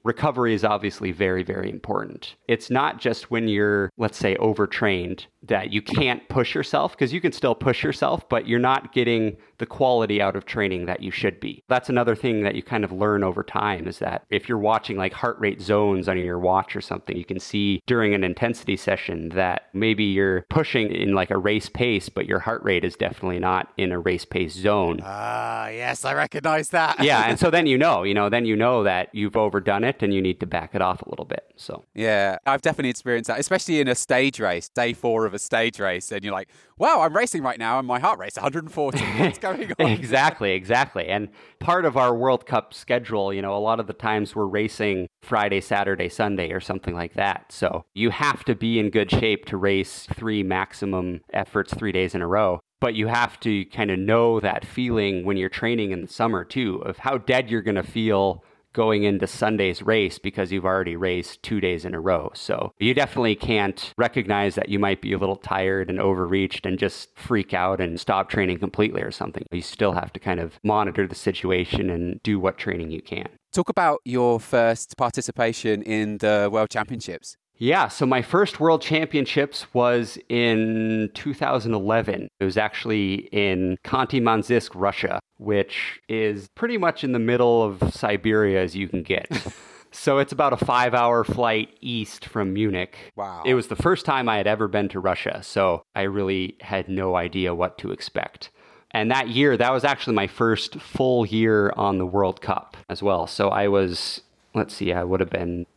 Speaker 3: recovery is obviously very, very important. It's not just when you're, let's say, overtrained that you can't push yourself, because you can still push yourself, but you're not getting the quality out of training that you should be. That's another thing that you kind of learn over time, is that if you're watching like heart rate zones on your watch or something, you can see during an intensity session that maybe you're pushing in like a race pace, but your heart rate is definitely not in a race pace zone.
Speaker 1: Ah, uh, yes, I recognize that.
Speaker 3: Yeah, and so then you know, you know, then you know that you've overdone it and you need to back it off a little bit. So
Speaker 1: yeah, I've definitely experienced that, especially in a stage race, day four of a stage race, and you're like, wow, I'm racing right now and my heart rate's one hundred forty. What's going on?
Speaker 3: Exactly, exactly. And part of our World Cup schedule, you know, a lot of the times we're racing Friday, Saturday, Sunday or something like that. So you have to be in good shape to race three maximum efforts three days in a row. But you have to kind of know that feeling when you're training in the summer too, of how dead you're going to feel going into Sunday's race because you've already raced two days in a row. So you definitely can't recognize that you might be a little tired and overreached and just freak out and stop training completely or something. You still have to kind of monitor the situation and do what training you can.
Speaker 1: Talk about your first participation in the World Championships.
Speaker 3: Yeah, so my first World Championships was in two thousand eleven. It was actually in Khanty-Mansisk, Russia, which is pretty much in the middle of Siberia as you can get. So it's about a five-hour flight east from Munich.
Speaker 1: Wow.
Speaker 3: It was the first time I had ever been to Russia, so I really had no idea what to expect. And that year, that was actually my first full year on the World Cup as well. So I was, let's see, I would have been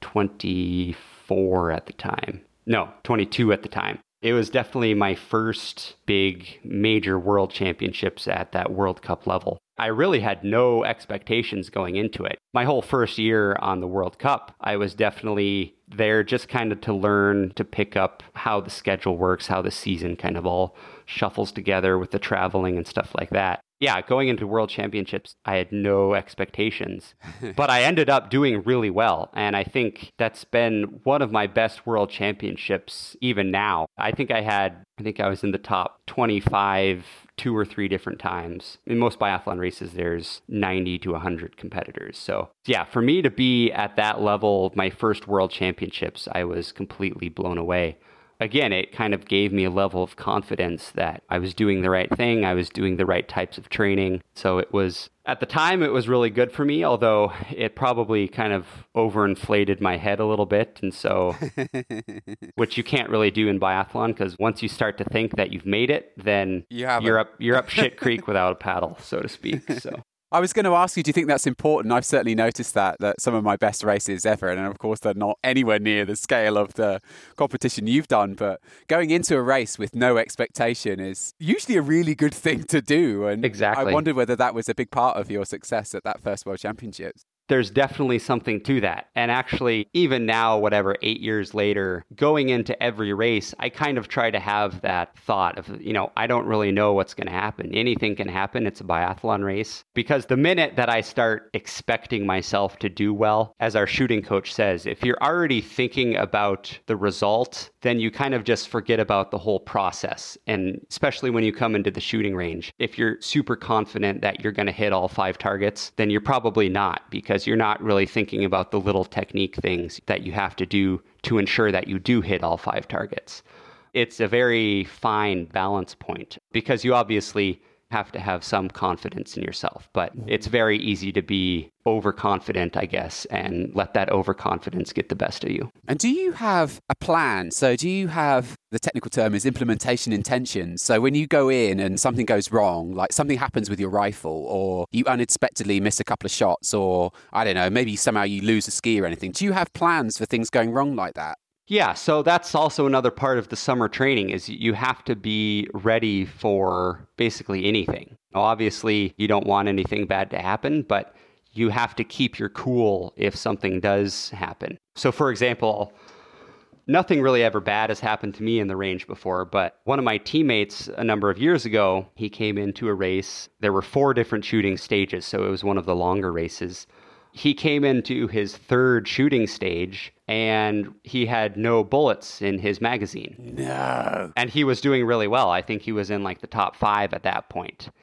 Speaker 3: twenty-four at the time. No, twenty-two at the time. It was definitely my first big major world championships at that World Cup level. I really had no expectations going into it. My whole first year on the World Cup, I was definitely there just kind of to learn, to pick up how the schedule works, how the season kind of all shuffles together with the traveling and stuff like that. Yeah, going into World Championships, I had no expectations, but I ended up doing really well. And I think that's been one of my best World Championships even now. I think I had, I think I was in the top twenty-five two or three different times. In most biathlon races, there's ninety to one hundred competitors. So yeah, for me to be at that level, my first World Championships, I was completely blown away. Again, it kind of gave me a level of confidence that I was doing the right thing. I was doing the right types of training. So it was, at the time, it was really good for me, although it probably kind of overinflated my head a little bit. And so, which you can't really do in biathlon, because once you start to think that you've made it, then
Speaker 1: you
Speaker 3: you're up, you're up shit creek without a paddle, so to speak. So.
Speaker 1: I was going to ask you, do you think that's important? I've certainly noticed that, that some of my best races ever, and of course they're not anywhere near the scale of the competition you've done, but going into a race with no expectation is usually a really good thing to do. And
Speaker 3: exactly.
Speaker 1: I wondered whether that was a big part of your success at that first World Championships.
Speaker 3: There's definitely something to that. And actually, even now, whatever, eight years later, going into every race, I kind of try to have that thought of, you know, I don't really know what's going to happen. Anything can happen. It's a biathlon race. Because the minute that I start expecting myself to do well, as our shooting coach says, if you're already thinking about the result, then you kind of just forget about the whole process. And especially when you come into the shooting range, if you're super confident that you're going to hit all five targets, then you're probably not, because you're not really thinking about the little technique things that you have to do to ensure that you do hit all five targets. It's a very fine balance point, because you obviously have to have some confidence in yourself, but it's very easy to be overconfident, I guess, and let that overconfidence get the best of you.
Speaker 1: And do you have a plan? So do you have, the technical term is implementation intentions. So when you go in and something goes wrong, like something happens with your rifle, or you unexpectedly miss a couple of shots, or I don't know, maybe somehow you lose a ski or anything. Do you have plans for things going wrong like that?
Speaker 3: Yeah, so that's also another part of the summer training, is you have to be ready for basically anything. Now, obviously, you don't want anything bad to happen, but you have to keep your cool if something does happen. So for example, nothing really ever bad has happened to me in the range before, but one of my teammates a number of years ago, he came into a race. There were four different shooting stages, so it was one of the longer races. He came into his third shooting stage and he had no bullets in his magazine.
Speaker 1: No.
Speaker 3: And he was doing really well. I think he was in like the top five at that point.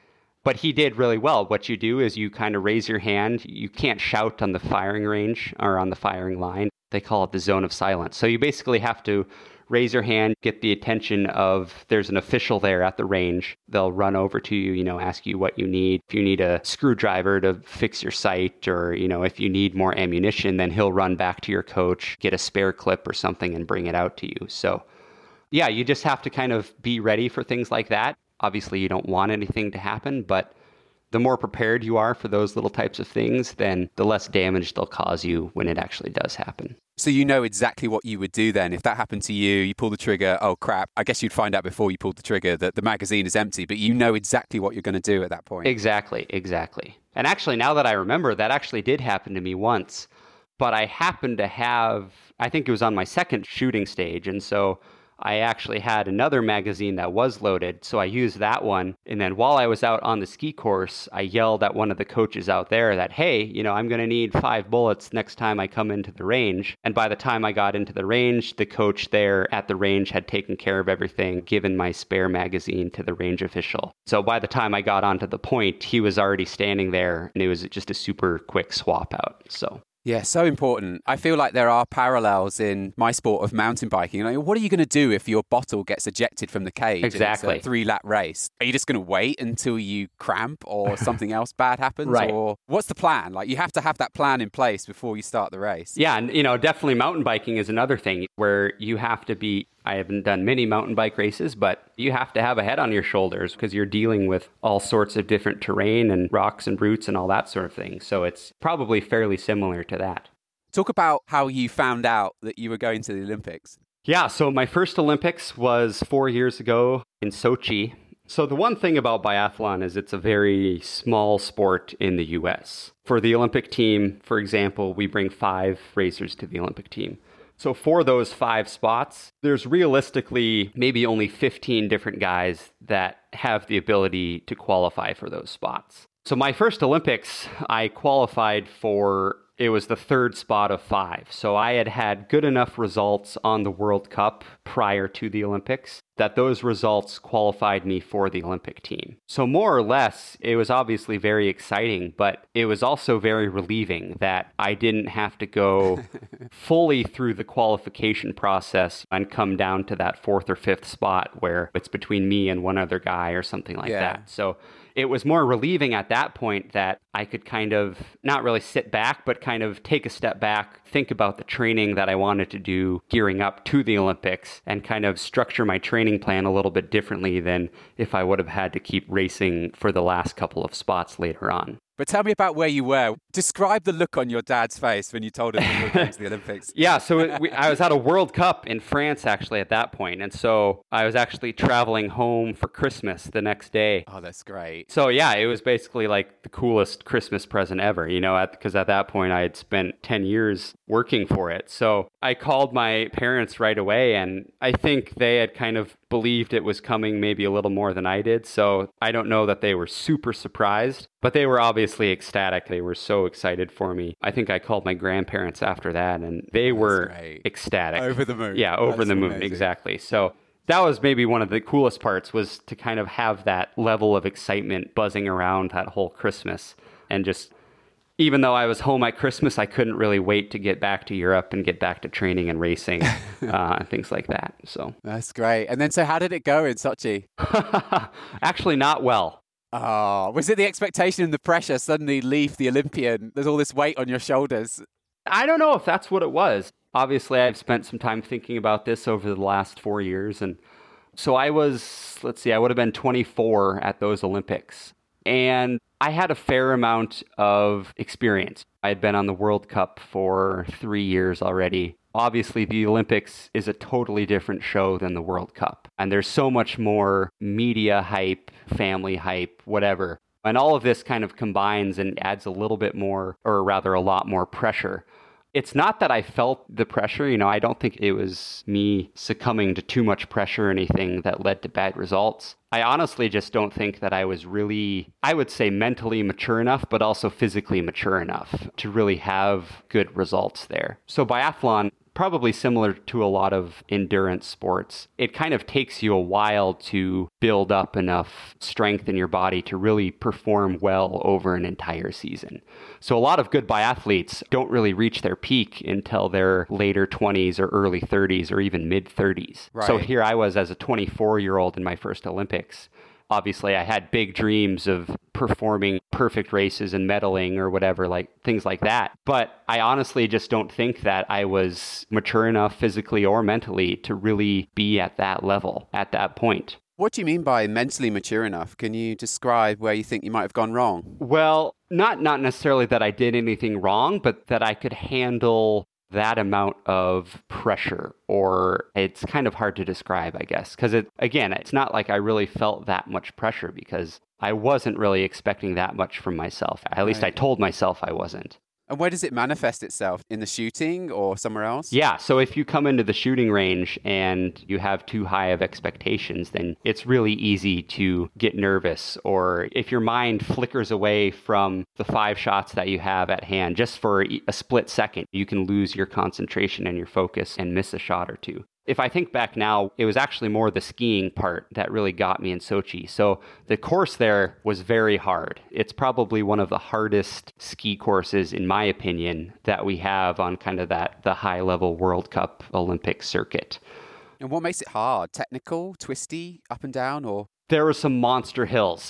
Speaker 3: But he did really well. What you do is you kind of raise your hand. You can't shout on the firing range or on the firing line. They call it the zone of silence. So you basically have to raise your hand, get the attention of, there's an official there at the range. They'll run over to you, you know, ask you what you need. If you need a screwdriver to fix your sight, or, you know, if you need more ammunition, then he'll run back to your coach, get a spare clip or something and bring it out to you. So yeah, you just have to kind of be ready for things like that. Obviously, you don't want anything to happen, but the more prepared you are for those little types of things, then the less damage they'll cause you when it actually does happen.
Speaker 1: So you know exactly what you would do then. If that happened to you, you pull the trigger, oh crap, I guess you'd find out before you pulled the trigger that the magazine is empty, but you know exactly what you're going to do at that point.
Speaker 3: Exactly, exactly. And actually, now that I remember, that actually did happen to me once, but I happened to have, I think it was on my second shooting stage, and so I actually had another magazine that was loaded, so I used that one. And then while I was out on the ski course, I yelled at one of the coaches out there that, hey, you know, I'm going to need five bullets next time I come into the range. And by the time I got into the range, the coach there at the range had taken care of everything, given my spare magazine to the range official. So by the time I got onto the point, he was already standing there, and it was just a super quick swap out. So
Speaker 1: yeah, so important. I feel like there are parallels in my sport of mountain biking. Like, what are you going to do if your bottle gets ejected from the cage?
Speaker 3: Exactly.
Speaker 1: And it's a three-lap race. Are you just going to wait until you cramp or something else bad happens?
Speaker 3: Right.
Speaker 1: Or what's the plan? Like, you have to have that plan in place before you start the race.
Speaker 3: Yeah, and you know, definitely mountain biking is another thing where you have to be, I haven't done many mountain bike races, but you have to have a head on your shoulders because you're dealing with all sorts of different terrain and rocks and roots and all that sort of thing. So it's probably fairly similar to that.
Speaker 1: Talk about how you found out that you were going to the Olympics.
Speaker 3: Yeah, so my first Olympics was four years ago in Sochi. So the one thing about biathlon is it's a very small sport in the U S. For the Olympic team, for example, we bring five racers to the Olympic team. So for those five spots, there's realistically maybe only fifteen different guys that have the ability to qualify for those spots. So my first Olympics, I qualified for, it was the third spot of five. So I had had good enough results on the World Cup prior to the Olympics that those results qualified me for the Olympic team. So more or less, it was obviously very exciting, but it was also very relieving that I didn't have to go fully through the qualification process and come down to that fourth or fifth spot where it's between me and one other guy or something like yeah. that. So it was more relieving at that point that I could kind of not really sit back, but kind of take a step back, think about the training that I wanted to do gearing up to the Olympics, and kind of structure my training plan a little bit differently than if I would have had to keep racing for the last couple of spots later on.
Speaker 1: But tell me about where you were. Describe the look on your dad's face when you told him you were going to the Olympics.
Speaker 3: Yeah, so it, we, I was at a World Cup in France, actually, at that point. And so I was actually traveling home for Christmas the next day.
Speaker 1: Oh, that's great.
Speaker 3: So yeah, it was basically like the coolest Christmas present ever, you know, because at, at that point I had spent ten years working for it. So I called my parents right away, and I think they had kind of believed it was coming maybe a little more than I did. So I don't know that they were super surprised, but they were obviously ecstatic. They were so excited for me. I think I called my grandparents after that, and they That's were great. ecstatic.
Speaker 1: Over the moon.
Speaker 3: Yeah, over
Speaker 1: That's
Speaker 3: the moon,
Speaker 1: amazing.
Speaker 3: Exactly. So that was maybe one of the coolest parts, was to kind of have that level of excitement buzzing around that whole Christmas. And just, even though I was home at Christmas, I couldn't really wait to get back to Europe and get back to training and racing uh, and things like that. So
Speaker 1: That's great. And then, so how did it go in Sochi?
Speaker 3: Actually, not well.
Speaker 1: Oh, was it the expectation and the pressure? Suddenly Leif, the Olympian, there's all this weight on your shoulders.
Speaker 3: I don't know if that's what it was. Obviously, I've spent some time thinking about this over the last four years. And so I was, let's see, I would have been twenty-four at those Olympics. And I had a fair amount of experience. I had been on the World Cup for three years already. Obviously, the Olympics is a totally different show than the World Cup. And there's so much more media hype, family hype, whatever. And all of this kind of combines and adds a little bit more, or rather a lot more pressure. It's not that I felt the pressure, you know, I don't think it was me succumbing to too much pressure or anything that led to bad results. I honestly just don't think that I was really, I would say mentally mature enough, but also physically mature enough to really have good results there. So biathlon, probably similar to a lot of endurance sports. It kind of takes you a while to build up enough strength in your body to really perform well over an entire season. So a lot of good biathletes don't really reach their peak until their later twenties or early thirties or even mid thirties.
Speaker 1: Right.
Speaker 3: So here I was as a twenty-four-year-old in my first Olympics. Obviously, I had big dreams of performing perfect races and medaling or whatever, like things like that. But I honestly just don't think that I was mature enough physically or mentally to really be at that level at that point.
Speaker 1: What do you mean by mentally mature enough? Can you describe where you think you might have gone wrong?
Speaker 3: Well, not not necessarily that I did anything wrong, but that I could handle that amount of pressure, or it's kind of hard to describe, I guess, because it, again, it's not like I really felt that much pressure because I wasn't really expecting that much from myself. At least I told myself I wasn't.
Speaker 1: And where does it manifest itself? In the shooting or somewhere else?
Speaker 3: Yeah, so if you come into the shooting range and you have too high of expectations, then it's really easy to get nervous. Or if your mind flickers away from the five shots that you have at hand, just for a split second, you can lose your concentration and your focus and miss a shot or two. If I think back now, it was actually more the skiing part that really got me in Sochi. So the course there was very hard. It's probably one of the hardest ski courses, in my opinion, that we have on kind of that the high-level World Cup Olympic circuit.
Speaker 1: And what makes it hard? Technical, twisty, up and down, or?
Speaker 3: There were some monster hills,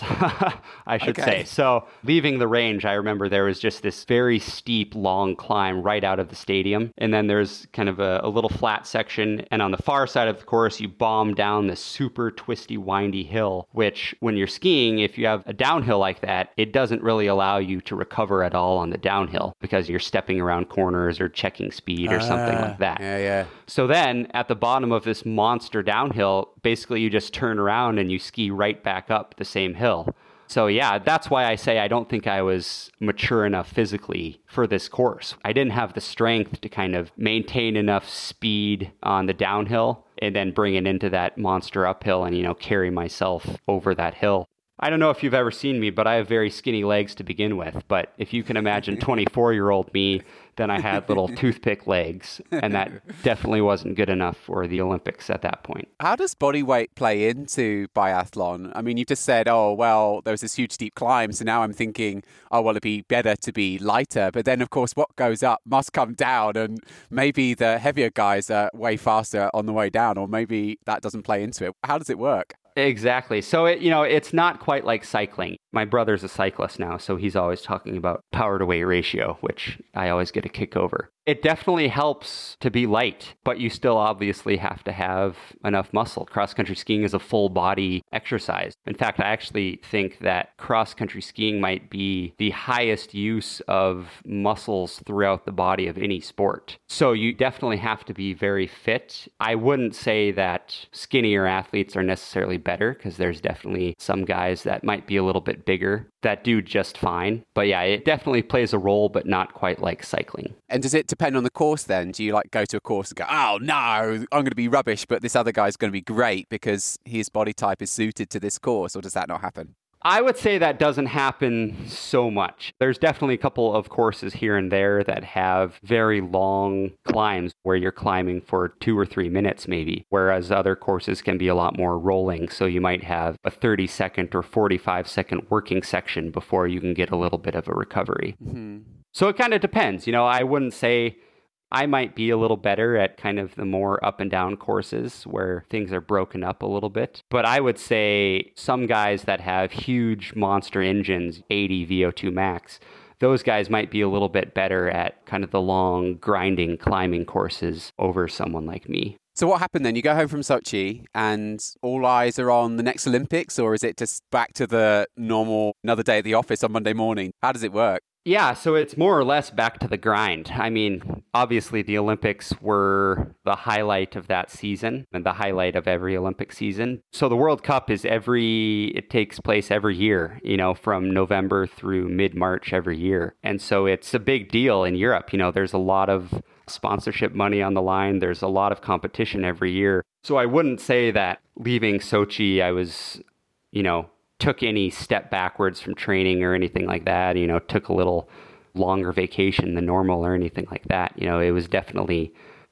Speaker 3: I should
Speaker 1: Okay.
Speaker 3: say. So leaving the range, I remember there was just this very steep, long climb right out of the stadium. And then there's kind of a, a little flat section. And on the far side of the course, you bomb down this super twisty, windy hill, which when you're skiing, if you have a downhill like that, it doesn't really allow you to recover at all on the downhill because you're stepping around corners or checking speed or something like that.
Speaker 1: Yeah, yeah.
Speaker 3: So then at the bottom of this monster downhill, basically you just turn around and you ski right back up the same hill. So yeah, that's why I say I don't think I was mature enough physically for this course. I didn't have the strength to kind of maintain enough speed on the downhill and then bring it into that monster uphill and, you know, carry myself over that hill. I don't know if you've ever seen me, but I have very skinny legs to begin with. But if you can imagine twenty-four-year-old me, then I had little toothpick legs, and that definitely wasn't good enough for the Olympics at that point.
Speaker 1: How does body weight play into biathlon? I mean, you just said, oh, well, there was this huge steep climb. So now I'm thinking, oh, well, it'd be better to be lighter. But then, of course, what goes up must come down. And maybe the heavier guys are way faster on the way down, or maybe that doesn't play into it. How does it work?
Speaker 3: Exactly. So, it, you know, it's not quite like cycling. My brother's a cyclist now, so he's always talking about power to weight ratio, which I always get a kick over. It definitely helps to be light, but you still obviously have to have enough muscle. Cross-country skiing is a full-body exercise. In fact, I actually think that cross-country skiing might be the highest use of muscles throughout the body of any sport. So you definitely have to be very fit. I wouldn't say that skinnier athletes are necessarily better, because there's definitely some guys that might be a little bit bigger that do just fine. But yeah, it definitely plays a role, but not quite like cycling.
Speaker 1: And does it depend on the course then? Do you like go to a course and go, oh no, I'm going to be rubbish, but this other guy's going to be great because his body type is suited to this course, or does that not happen?
Speaker 3: I would say that doesn't happen so much. There's definitely a couple of courses here and there that have very long climbs where you're climbing for two or three minutes maybe, whereas other courses can be a lot more rolling. So you might have a thirty second or forty-five second working section before you can get a little bit of a recovery.
Speaker 1: Mm-hmm.
Speaker 3: So it kind of depends. You know, I wouldn't say I might be a little better at kind of the more up and down courses where things are broken up a little bit. But I would say some guys that have huge monster engines, eighty V O two max, those guys might be a little bit better at kind of the long grinding climbing courses over someone like me.
Speaker 1: So what happened then? You go home from Sochi and all eyes are on the next Olympics, or is it just back to the normal another day at the office on Monday morning? How does it work?
Speaker 3: Yeah, so it's more or less back to the grind. I mean, obviously the Olympics were the highlight of that season and the highlight of every Olympic season. So the World Cup is every, it takes place every year, you know, from November through mid-March every year. And so it's a big deal in Europe. You know, there's a lot of sponsorship money on the line. There's a lot of competition every year. So I wouldn't say that leaving Sochi, I was, you know, took any step backwards from training or anything like that, you know, took a little longer vacation than normal or anything like that. You know, it was definitely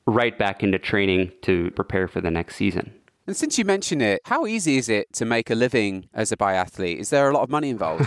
Speaker 3: right back into training to prepare for the next season.
Speaker 1: And since you mention it, how easy is it to make a living as a biathlete? Is there a lot of money involved?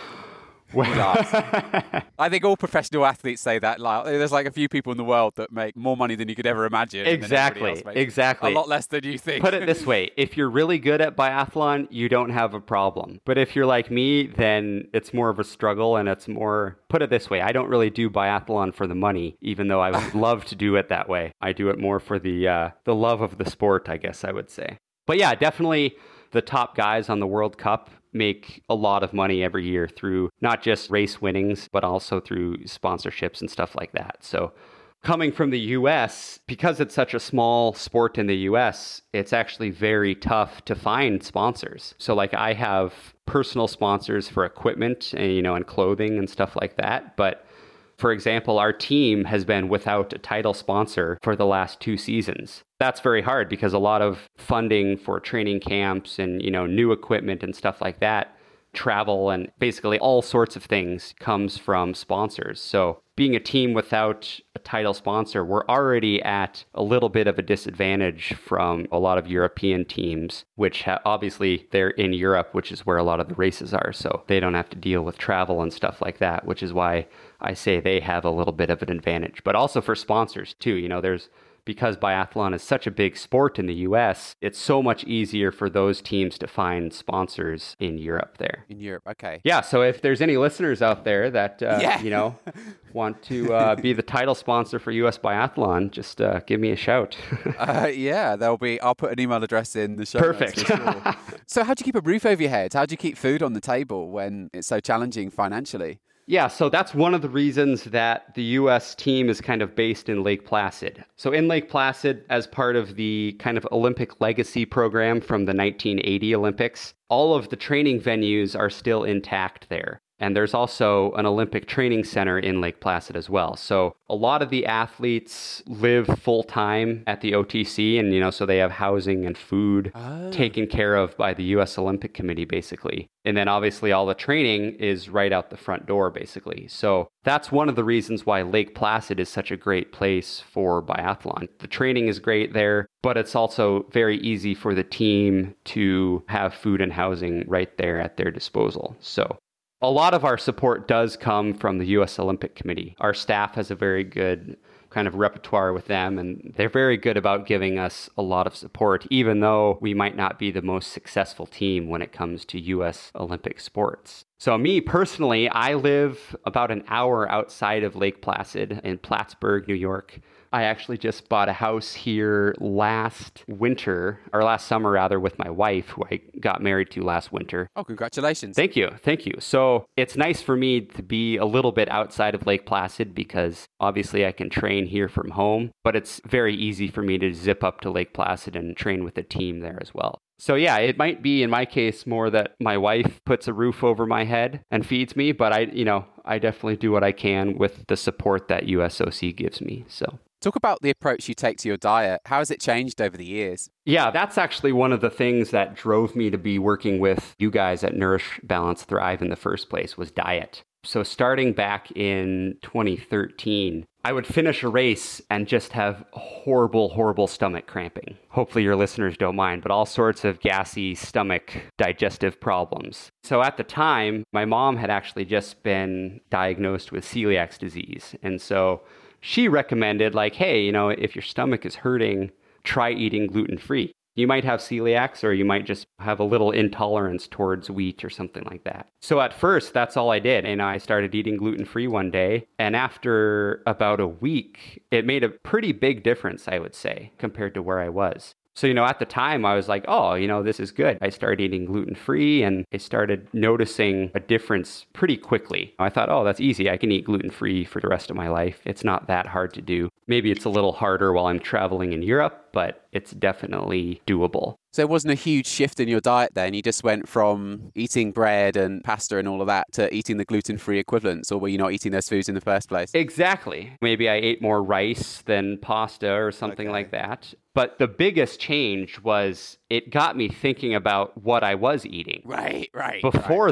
Speaker 1: I think all professional athletes say that. Like, there's like a few people in the world that make more money than you could ever imagine.
Speaker 3: Exactly. Exactly.
Speaker 1: A lot less than you think.
Speaker 3: Put it this way. If you're really good at biathlon, you don't have a problem. But if you're like me, then it's more of a struggle and it's more, put it this way. I don't really do biathlon for the money, even though I would love to do it that way. I do it more for the, uh, the love of the sport, I guess I would say. But yeah, definitely the top guys on the World Cup make a lot of money every year through not just race winnings, but also through sponsorships and stuff like that. So coming from the U S, because it's such a small sport in the U S, it's actually very tough to find sponsors. So like I have personal sponsors for equipment and, you know, and clothing and stuff like that. But for example, our team has been without a title sponsor for the last two seasons. That's very hard because a lot of funding for training camps and, you know, new equipment and stuff like that, travel and basically all sorts of things comes from sponsors. So being a team without a title sponsor, we're already at a little bit of a disadvantage from a lot of European teams, which ha- obviously they're in Europe, which is where a lot of the races are. So they don't have to deal with travel and stuff like that, which is why I say they have a little bit of an advantage. But also for sponsors too, you know, there's because biathlon is such a big sport in the U S, it's so much easier for those teams to find sponsors in Europe there.
Speaker 1: In Europe, okay.
Speaker 3: Yeah, so if there's any listeners out there that, uh,
Speaker 1: yeah.
Speaker 3: you know, want to uh, be the title sponsor for U S Biathlon, just uh, give me a shout.
Speaker 1: uh, yeah, there'll be, I'll put an email address in the show.
Speaker 3: Perfect.
Speaker 1: Sure. So how do you keep a roof over your head? How do you keep food on the table when it's so challenging financially?
Speaker 3: Yeah, so that's one of the reasons that the U S team is kind of based in Lake Placid. So in Lake Placid, as part of the kind of Olympic legacy program from the nineteen eighty Olympics, all of the training venues are still intact there. And there's also an Olympic training center in Lake Placid as well. So a lot of the athletes live full time at the O T C, and, you know, so they have housing and food oh. taken care of by the U S Olympic Committee, basically. And then obviously all the training is right out the front door, basically. So that's one of the reasons why Lake Placid is such a great place for biathlon. The training is great there, but it's also very easy for the team to have food and housing right there at their disposal. So a lot of our support does come from the U S Olympic Committee. Our staff has a very good kind of repertoire with them, and they're very good about giving us a lot of support, even though we might not be the most successful team when it comes to U S Olympic sports. So me personally, I live about an hour outside of Lake Placid in Plattsburgh, New York. I actually just bought a house here last winter, or last summer rather, with my wife, who I got married to last winter.
Speaker 1: Oh, congratulations.
Speaker 3: Thank you. Thank you. So it's nice for me to be a little bit outside of Lake Placid because obviously I can train here from home, but it's very easy for me to zip up to Lake Placid and train with a team there as well. So yeah, it might be in my case more that my wife puts a roof over my head and feeds me, but I, you know, I definitely do what I can with the support that U S O C gives me. So
Speaker 1: talk about the approach you take to your diet. How has it changed over the years?
Speaker 3: Yeah, that's actually one of the things that drove me to be working with you guys at Nourish, Balance, Thrive in the first place was diet. So starting back in twenty thirteen, I would finish a race and just have horrible, horrible stomach cramping. Hopefully your listeners don't mind, but all sorts of gassy stomach digestive problems. So at the time, my mom had actually just been diagnosed with celiac disease. And so she recommended, like, hey, you know, if your stomach is hurting, try eating gluten-free. You might have celiacs, or you might just have a little intolerance towards wheat or something like that. So at first, that's all I did. And I started eating gluten-free one day. And after about a week, it made a pretty big difference, I would say, compared to where I was. So, you know, at the time I was like, oh, you know, this is good. I started eating gluten-free and I started noticing a difference pretty quickly. I thought, oh, that's easy. I can eat gluten-free for the rest of my life. It's not that hard to do. Maybe it's a little harder while I'm traveling in Europe, but it's definitely doable.
Speaker 1: So it wasn't a huge shift in your diet then? You just went from eating bread and pasta and all of that to eating the gluten-free equivalents, or were you not eating those foods in the first place?
Speaker 3: Exactly. Maybe I ate more rice than pasta or something okay. like that. But the biggest change was it got me thinking about what I was eating.
Speaker 1: Right, right.
Speaker 3: Before
Speaker 1: right.
Speaker 3: that,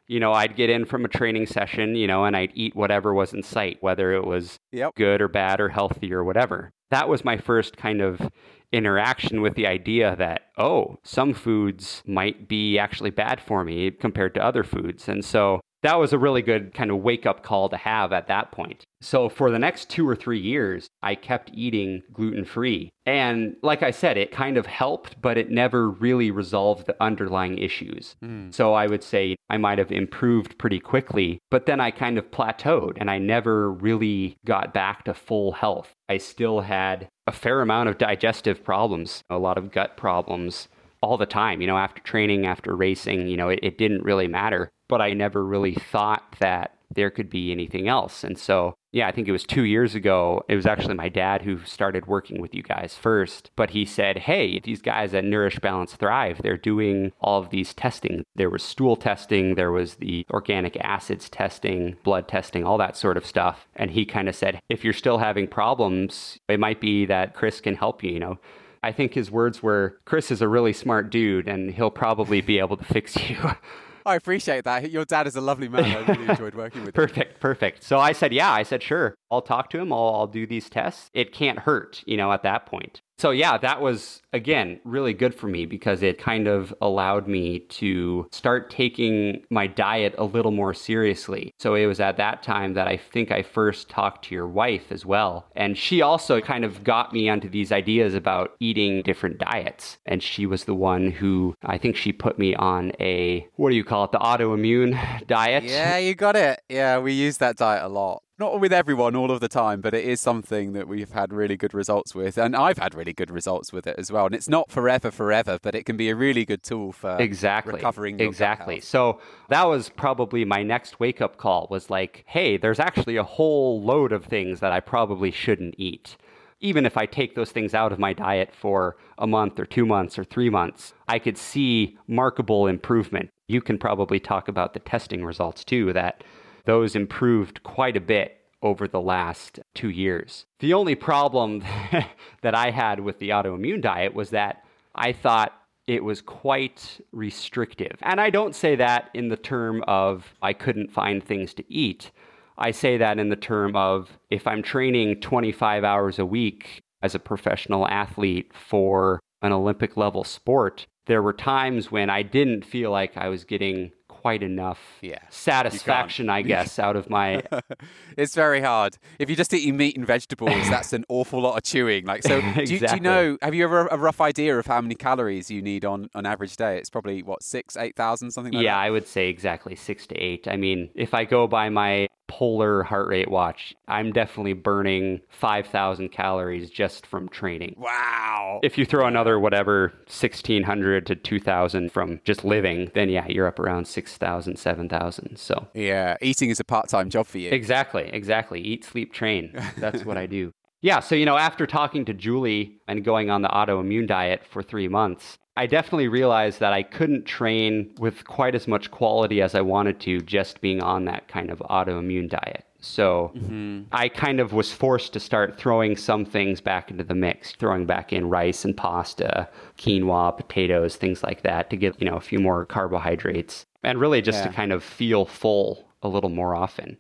Speaker 3: You know, I'd get in from a training session, you know, and I'd eat whatever was in sight, whether it was
Speaker 1: Yep.
Speaker 3: good or bad or healthy or whatever. That was my first kind of interaction with the idea that, oh, some foods might be actually bad for me compared to other foods. And so that was a really good kind of wake-up call to have at that point. So for the next two or three years, I kept eating gluten-free. And like I said, it kind of helped, but it never really resolved the underlying issues. Mm. So I would say I might have improved pretty quickly, but then I kind of plateaued and I never really got back to full health. I still had a fair amount of digestive problems, a lot of gut problems all the time. You know, after training, after racing, you know, it, it didn't really matter. But I never really thought that there could be anything else. And so, yeah, I think it was two years ago, it was actually my dad who started working with you guys first. But he said, hey, these guys at Nourish, Balance, Thrive, they're doing all of these testing. There was stool testing, there was the organic acids testing, blood testing, all that sort of stuff. And he kind of said, if you're still having problems, it might be that Chris can help you, you know. I think his words were, Chris is a really smart dude and he'll probably be able to fix you.
Speaker 1: I appreciate that. Your dad is a lovely man. I really enjoyed working with him.
Speaker 3: Perfect, perfect. So I said, yeah, I said, sure, I'll talk to him. I'll, I'll do these tests. It can't hurt, you know, at that point. So yeah, that was, again, really good for me because it kind of allowed me to start taking my diet a little more seriously. So it was at that time that I think I first talked to your wife as well. And she also kind of got me onto these ideas about eating different diets. And she was the one who, I think she put me on a, what do you call it, the autoimmune diet?
Speaker 1: Yeah, you got it. Yeah, we use that diet a lot. Not with everyone all of the time, but it is something that we've had really good results with. And I've had really good results with it as well. And it's not forever, forever, but it can be a really good tool for
Speaker 3: exactly.
Speaker 1: recovering your
Speaker 3: Exactly.
Speaker 1: gut health.
Speaker 3: So that was probably my next wake-up call was like, hey, there's actually a whole load of things that I probably shouldn't eat. Even if I take those things out of my diet for a month or two months or three months, I could see markable improvement. You can probably talk about the testing results too, that those improved quite a bit over the last two years. The only problem that I had with the autoimmune diet was that I thought it was quite restrictive. And I don't say that in the term of I couldn't find things to eat. I say that in the term of if I'm training twenty-five hours a week as a professional athlete for an Olympic level sport, there were times when I didn't feel like I was getting quite enough
Speaker 1: yeah,
Speaker 3: satisfaction, I guess, out of my...
Speaker 1: It's very hard. If you're just eating meat and vegetables, that's an awful lot of chewing. Like, so
Speaker 3: exactly.
Speaker 1: do, you, do you know, have you ever a rough idea of how many calories you need on an average day? It's probably, what, six, eight thousand, something like
Speaker 3: yeah,
Speaker 1: that?
Speaker 3: Yeah, I would say exactly six to eight. I mean, if I go by my Polar heart rate watch, I'm definitely burning five thousand calories just from training.
Speaker 1: Wow.
Speaker 3: If you throw another whatever sixteen hundred to two thousand from just living, then yeah, you're up around six thousand, seven thousand. So
Speaker 1: yeah, eating is a part-time job for you.
Speaker 3: Exactly, exactly. Eat, sleep, train. That's what I do. Yeah, so you know, after talking to Julie and going on the autoimmune diet for three months, I definitely realized that I couldn't train with quite as much quality as I wanted to just being on that kind of autoimmune diet. So mm-hmm. I kind of was forced to start throwing some things back into the mix, throwing back in rice and pasta, quinoa, potatoes, things like that to get, you know, a few more carbohydrates and really just yeah. to kind of feel full a little more often.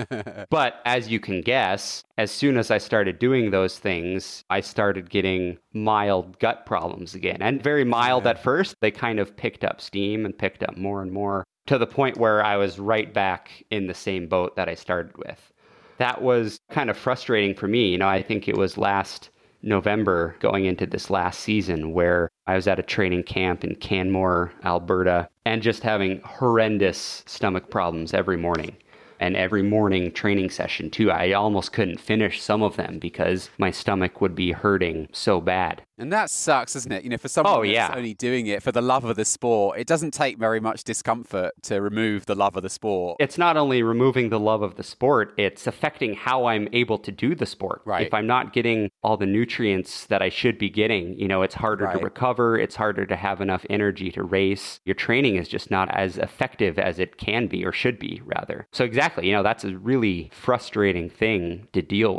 Speaker 3: But as you can guess, as soon as I started doing those things, I started getting mild gut problems again. And very mild yeah. at first. They kind of picked up steam and picked up more and more to the point where I was right back in the same boat that I started with. That was kind of frustrating for me. You know, I think it was last November going into this last season where I was at a training camp in Canmore, Alberta, and just having horrendous stomach problems every morning. And every morning training session too. I almost couldn't finish some of them because my stomach would be hurting so bad.
Speaker 1: And that sucks, doesn't it? You know, for someone
Speaker 3: oh, yeah.
Speaker 1: that's only doing it for the love of the sport, it doesn't take very much discomfort to remove the love of the sport.
Speaker 3: It's not only removing the love of the sport, it's affecting how I'm able to do the sport.
Speaker 1: Right.
Speaker 3: If I'm not getting all the nutrients that I should be getting, you know, it's harder right. to recover. It's harder to have enough energy to race. Your training is just not as effective as it can be or should be, rather. So exactly, you know, that's a really frustrating thing to deal with.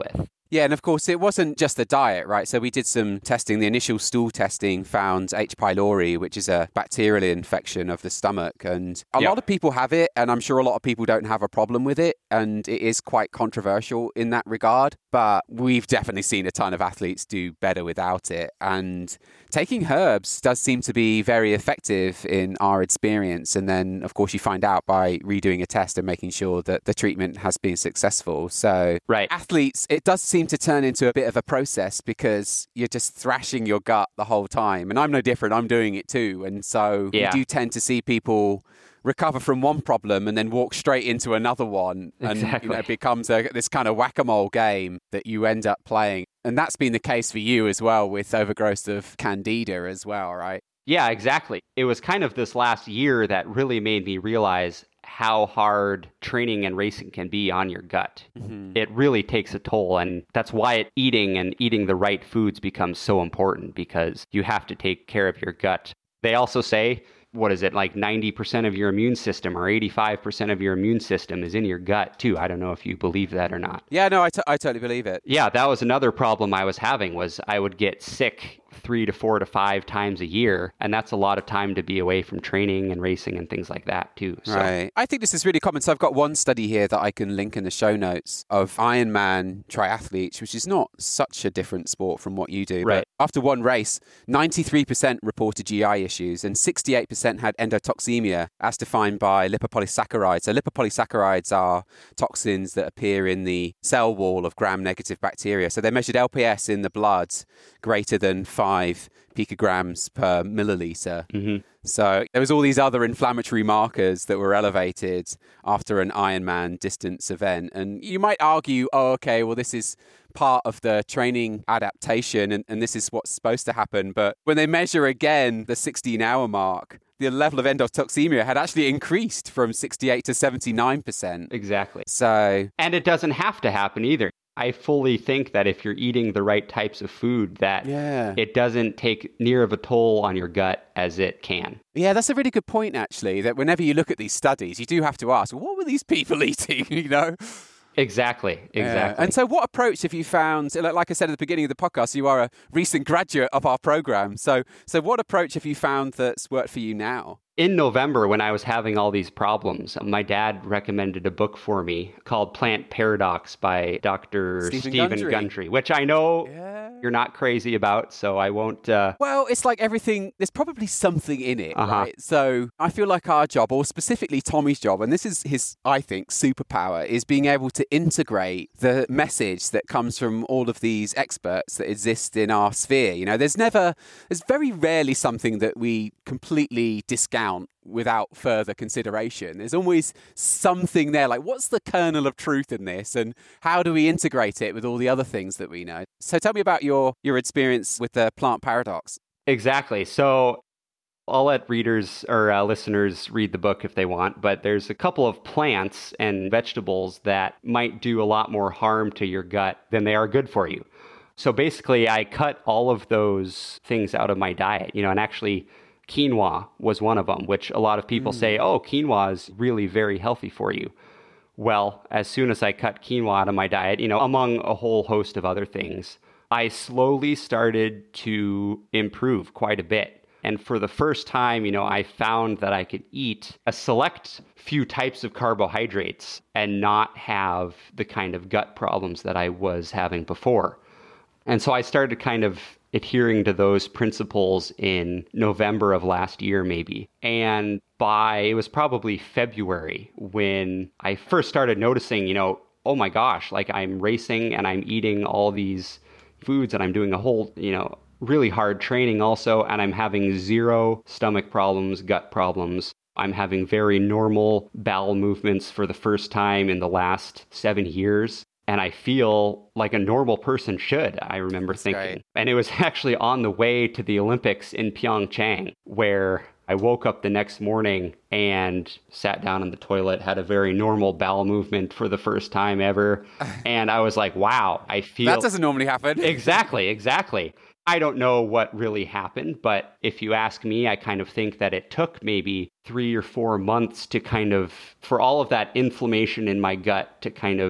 Speaker 1: Yeah, and of course, it wasn't just the diet, right? So we did some testing. The initial stool testing found H. pylori, which is a bacterial infection of the stomach. And a
Speaker 3: Yep.
Speaker 1: lot of people have it, and I'm sure a lot of people don't have a problem with it. And it is quite controversial in that regard. But we've definitely seen a ton of athletes do better without it. And taking herbs does seem to be very effective in our experience. And then, of course, you find out by redoing a test and making sure that the treatment has been successful. So
Speaker 3: Right.
Speaker 1: athletes, it does seem to turn into a bit of a process because you're just thrashing your gut the whole time. And I'm no different. I'm doing it too. And so
Speaker 3: Yeah.
Speaker 1: you do tend to see people recover from one problem and then walk straight into another one. And
Speaker 3: Exactly.
Speaker 1: you know, it becomes a, this kind of whack-a-mole game that you end up playing. And that's been the case for you as well with overgrowth of candida as well, right?
Speaker 3: Yeah, exactly. It was kind of this last year that really made me realize how hard training and racing can be on your gut.
Speaker 1: Mm-hmm.
Speaker 3: It really takes a toll. And that's why it, eating and eating the right foods becomes so important, because you have to take care of your gut. They also say, what is it, like ninety percent of your immune system or eighty-five percent of your immune system is in your gut too. I don't know if you believe that or not.
Speaker 1: Yeah, no, I, t- I totally believe it.
Speaker 3: Yeah, that was another problem I was having, was I would get sick three to four to five times a year. And that's a lot of time to be away from training and racing and things like that too. So.
Speaker 1: Right. I think this is really common. So I've got one study here that I can link in the show notes of Ironman triathletes, which is not such a different sport from what you do.
Speaker 3: Right.
Speaker 1: But after one race, ninety-three percent reported G I issues and sixty-eight percent had endotoxemia as defined by lipopolysaccharides. So lipopolysaccharides are toxins that appear in the cell wall of gram-negative bacteria. So they measured L P S in the blood greater than five picograms per milliliter.
Speaker 3: Mm-hmm.
Speaker 1: So there was all these other inflammatory markers that were elevated after an Ironman distance event. And you might argue, oh, okay, well, this is part of the training adaptation and, and this is what's supposed to happen. But when they measure again the sixteen hour mark, the level of endotoxemia had actually increased from sixty-eight to seventy-nine percent.
Speaker 3: Exactly.
Speaker 1: So,
Speaker 3: And it doesn't have to happen either. I fully think that if you're eating the right types of food, that
Speaker 1: yeah.
Speaker 3: it doesn't take near of a toll on your gut as it can.
Speaker 1: Yeah, that's a really good point, actually, that whenever you look at these studies, you do have to ask, what were these people eating, you know?
Speaker 3: Exactly, exactly.
Speaker 1: Yeah. And so what approach have you found, like I said at the beginning of the podcast, you are a recent graduate of our program. So, so what approach have you found that's worked for you now?
Speaker 3: In November, when I was having all these problems, my dad recommended a book for me called Plant Paradox by Doctor
Speaker 1: Stephen
Speaker 3: Stephen
Speaker 1: Gundry.
Speaker 3: Gundry, which I know
Speaker 1: Yeah.
Speaker 3: you're not crazy about, so I won't... Uh...
Speaker 1: Well, it's like everything, there's probably something in it,
Speaker 3: Uh-huh.
Speaker 1: right? So I feel like our job, or specifically Tommy's job, and this is his, I think, superpower, is being able to integrate the message that comes from all of these experts that exist in our sphere. You know, there's never, there's very rarely something that we completely discount without further consideration. There's always something there, like what's the kernel of truth in this and how do we integrate it with all the other things that we know? So tell me about your your experience with the plant paradox.
Speaker 3: Exactly. So I'll let readers or uh, listeners read the book if they want, but there's a couple of plants and vegetables that might do a lot more harm to your gut than they are good for you. So basically, I cut all of those things out of my diet, you know, and actually quinoa was one of them, which a lot of people mm. say, oh, quinoa is really very healthy for you. Well, as soon as I cut quinoa out of my diet, you know, among a whole host of other things, I slowly started to improve quite a bit. And for the first time, you know, I found that I could eat a select few types of carbohydrates and not have the kind of gut problems that I was having before. And so I started kind of adhering to those principles in November of last year, maybe. And by, it was probably February when I first started noticing, you know, oh my gosh, like I'm racing and I'm eating all these foods and I'm doing a whole, you know, really hard training also. And I'm having zero stomach problems, gut problems. I'm having very normal bowel movements for the first time in the last seven years. And I feel like a normal person should, I remember That's thinking. Great. And it was actually on the way to the Olympics in Pyeongchang, where I woke up the next morning and sat down in the toilet, had a very normal bowel movement for the first time ever. And I was like, wow, I feel...
Speaker 1: That doesn't normally happen.
Speaker 3: Exactly, exactly. I don't know what really happened, but if you ask me, I kind of think that it took maybe three or four months to kind of, for all of that inflammation in my gut to kind of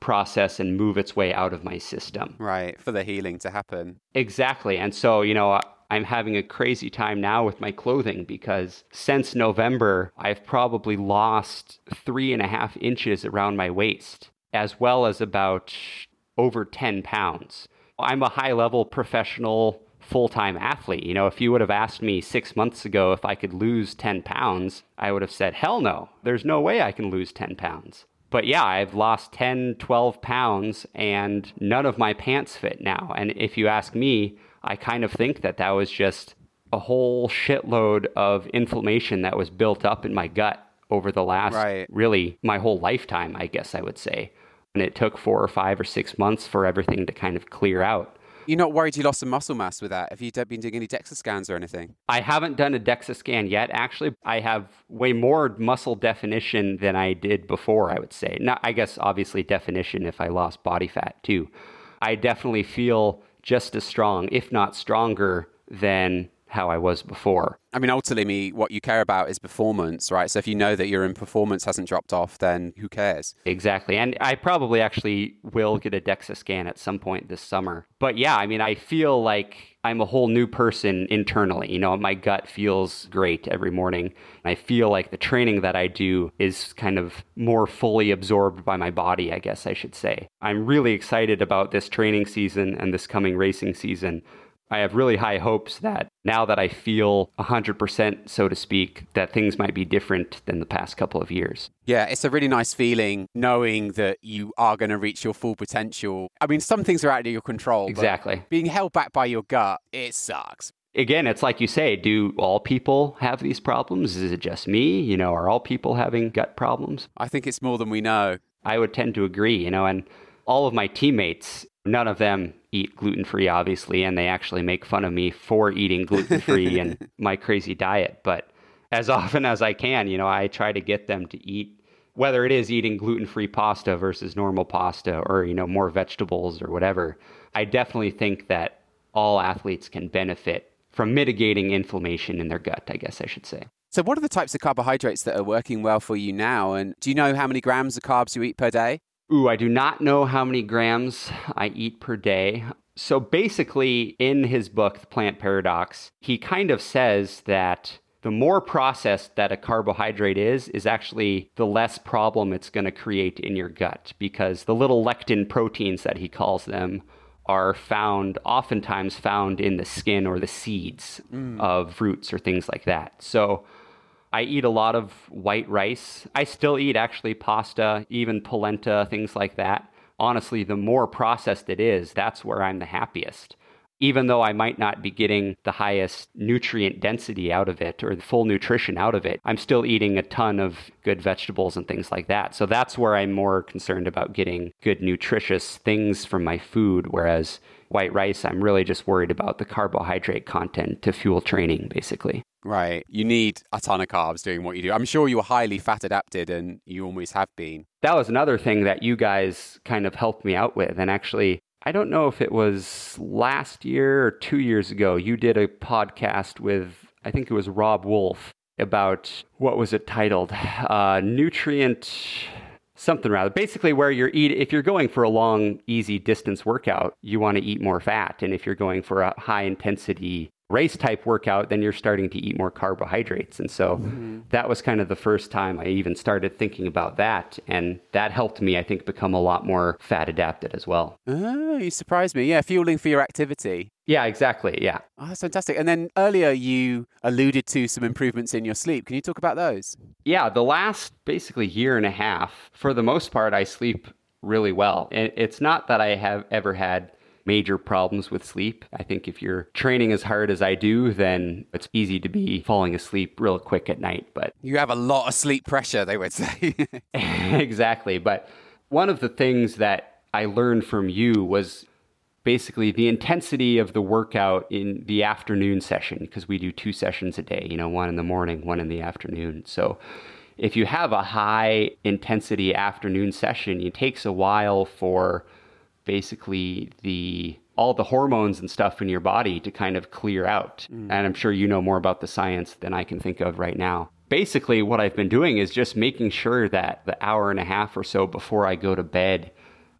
Speaker 3: process and move its way out of my system.
Speaker 1: Right, for the healing to happen.
Speaker 3: Exactly. And so, you know, I'm having a crazy time now with my clothing because since November, I've probably lost three and a half inches around my waist, as well as about over ten pounds. I'm a high-level professional full-time athlete. You know, if you would have asked me six months ago if I could lose ten pounds, I would have said, hell no, there's no way I can lose ten pounds. But yeah, I've lost ten, twelve pounds and none of my pants fit now. And if you ask me, I kind of think that that was just a whole shitload of inflammation that was built up in my gut over the last,
Speaker 1: right.
Speaker 3: really, my whole lifetime, I guess I would say. And it took four or five or six months for everything to kind of clear out.
Speaker 1: You're not worried you lost some muscle mass with that? Have you been doing any DEXA scans or anything?
Speaker 3: I haven't done a DEXA scan yet. Actually, I have way more muscle definition than I did before, I would say. Not, I guess, obviously, definition if I lost body fat, too. I definitely feel just as strong, if not stronger, than how I was before.
Speaker 1: I mean, ultimately, what you care about is performance, right? So if you know that your performance hasn't dropped off, then who cares?
Speaker 3: Exactly. And I probably actually will get a DEXA scan at some point this summer. But yeah, I mean, I feel like I'm a whole new person internally. You know, my gut feels great every morning. I feel like the training that I do is kind of more fully absorbed by my body, I guess I should say. I'm really excited about this training season and this coming racing season. I have really high hopes that now that I feel one hundred percent, so to speak, that things might be different than the past couple of years.
Speaker 1: Yeah, it's a really nice feeling knowing that you are going to reach your full potential. I mean, some things are out of your control.
Speaker 3: Exactly.
Speaker 1: But being held back by your gut, it sucks.
Speaker 3: Again, it's like you say, do all people have these problems? Is it just me? You know, are all people having gut problems?
Speaker 1: I think it's more than we know.
Speaker 3: I would tend to agree, you know, and all of my teammates, none of them eat gluten-free, obviously, and they actually make fun of me for eating gluten-free and my crazy diet. But as often as I can, you know, I try to get them to eat, whether it is eating gluten-free pasta versus normal pasta or, you know, more vegetables or whatever. I definitely think that all athletes can benefit from mitigating inflammation in their gut, I guess I should say.
Speaker 1: So what are the types of carbohydrates that are working well for you now? And do you know how many grams of carbs you eat per day?
Speaker 3: Ooh, I do not know how many grams I eat per day. So basically, in his book, The Plant Paradox, he kind of says that the more processed that a carbohydrate is, is actually the less problem it's going to create in your gut, because the little lectin proteins that he calls them are found, oftentimes found in the skin or the seeds mm. of fruits or things like that. So I eat a lot of white rice. I still eat actually pasta, even polenta, things like that. Honestly, the more processed it is, that's where I'm the happiest. Even though I might not be getting the highest nutrient density out of it or the full nutrition out of it, I'm still eating a ton of good vegetables and things like that. So that's where I'm more concerned about getting good nutritious things from my food, whereas white rice, I'm really just worried about the carbohydrate content to fuel training, basically.
Speaker 1: Right. You need a ton of carbs doing what you do. I'm sure you're highly fat adapted and you always have been.
Speaker 3: That was another thing that you guys kind of helped me out with. And actually, I don't know if it was last year or two years ago, you did a podcast with, I think it was Rob Wolf, about, what was it titled? Uh, nutrient something rather. Basically where you're eating, if you're going for a long, easy distance workout, you want to eat more fat. And if you're going for a high intensity race type workout, then you're starting to eat more carbohydrates. And so mm-hmm. that was kind of the first time I even started thinking about that. And that helped me, I think, become a lot more fat adapted as well.
Speaker 1: Oh, you surprised me. Yeah, fueling for your activity.
Speaker 3: Yeah, exactly. Yeah.
Speaker 1: Oh, that's fantastic. And then earlier you alluded to some improvements in your sleep. Can you talk about those?
Speaker 3: Yeah, the last basically year and a half, for the most part, I sleep really well. And it's not that I have ever had major problems with sleep. I think if you're training as hard as I do, then it's easy to be falling asleep real quick at night. But
Speaker 1: you have a lot of sleep pressure, they would say.
Speaker 3: Exactly. But one of the things that I learned from you was basically the intensity of the workout in the afternoon session, because we do two sessions a day, you know, one in the morning, one in the afternoon. So if you have a high intensity afternoon session, it takes a while for basically the all the hormones and stuff in your body to kind of clear out. Mm. And I'm sure you know more about the science than I can think of right now. Basically, what I've been doing is just making sure that the hour and a half or so before I go to bed,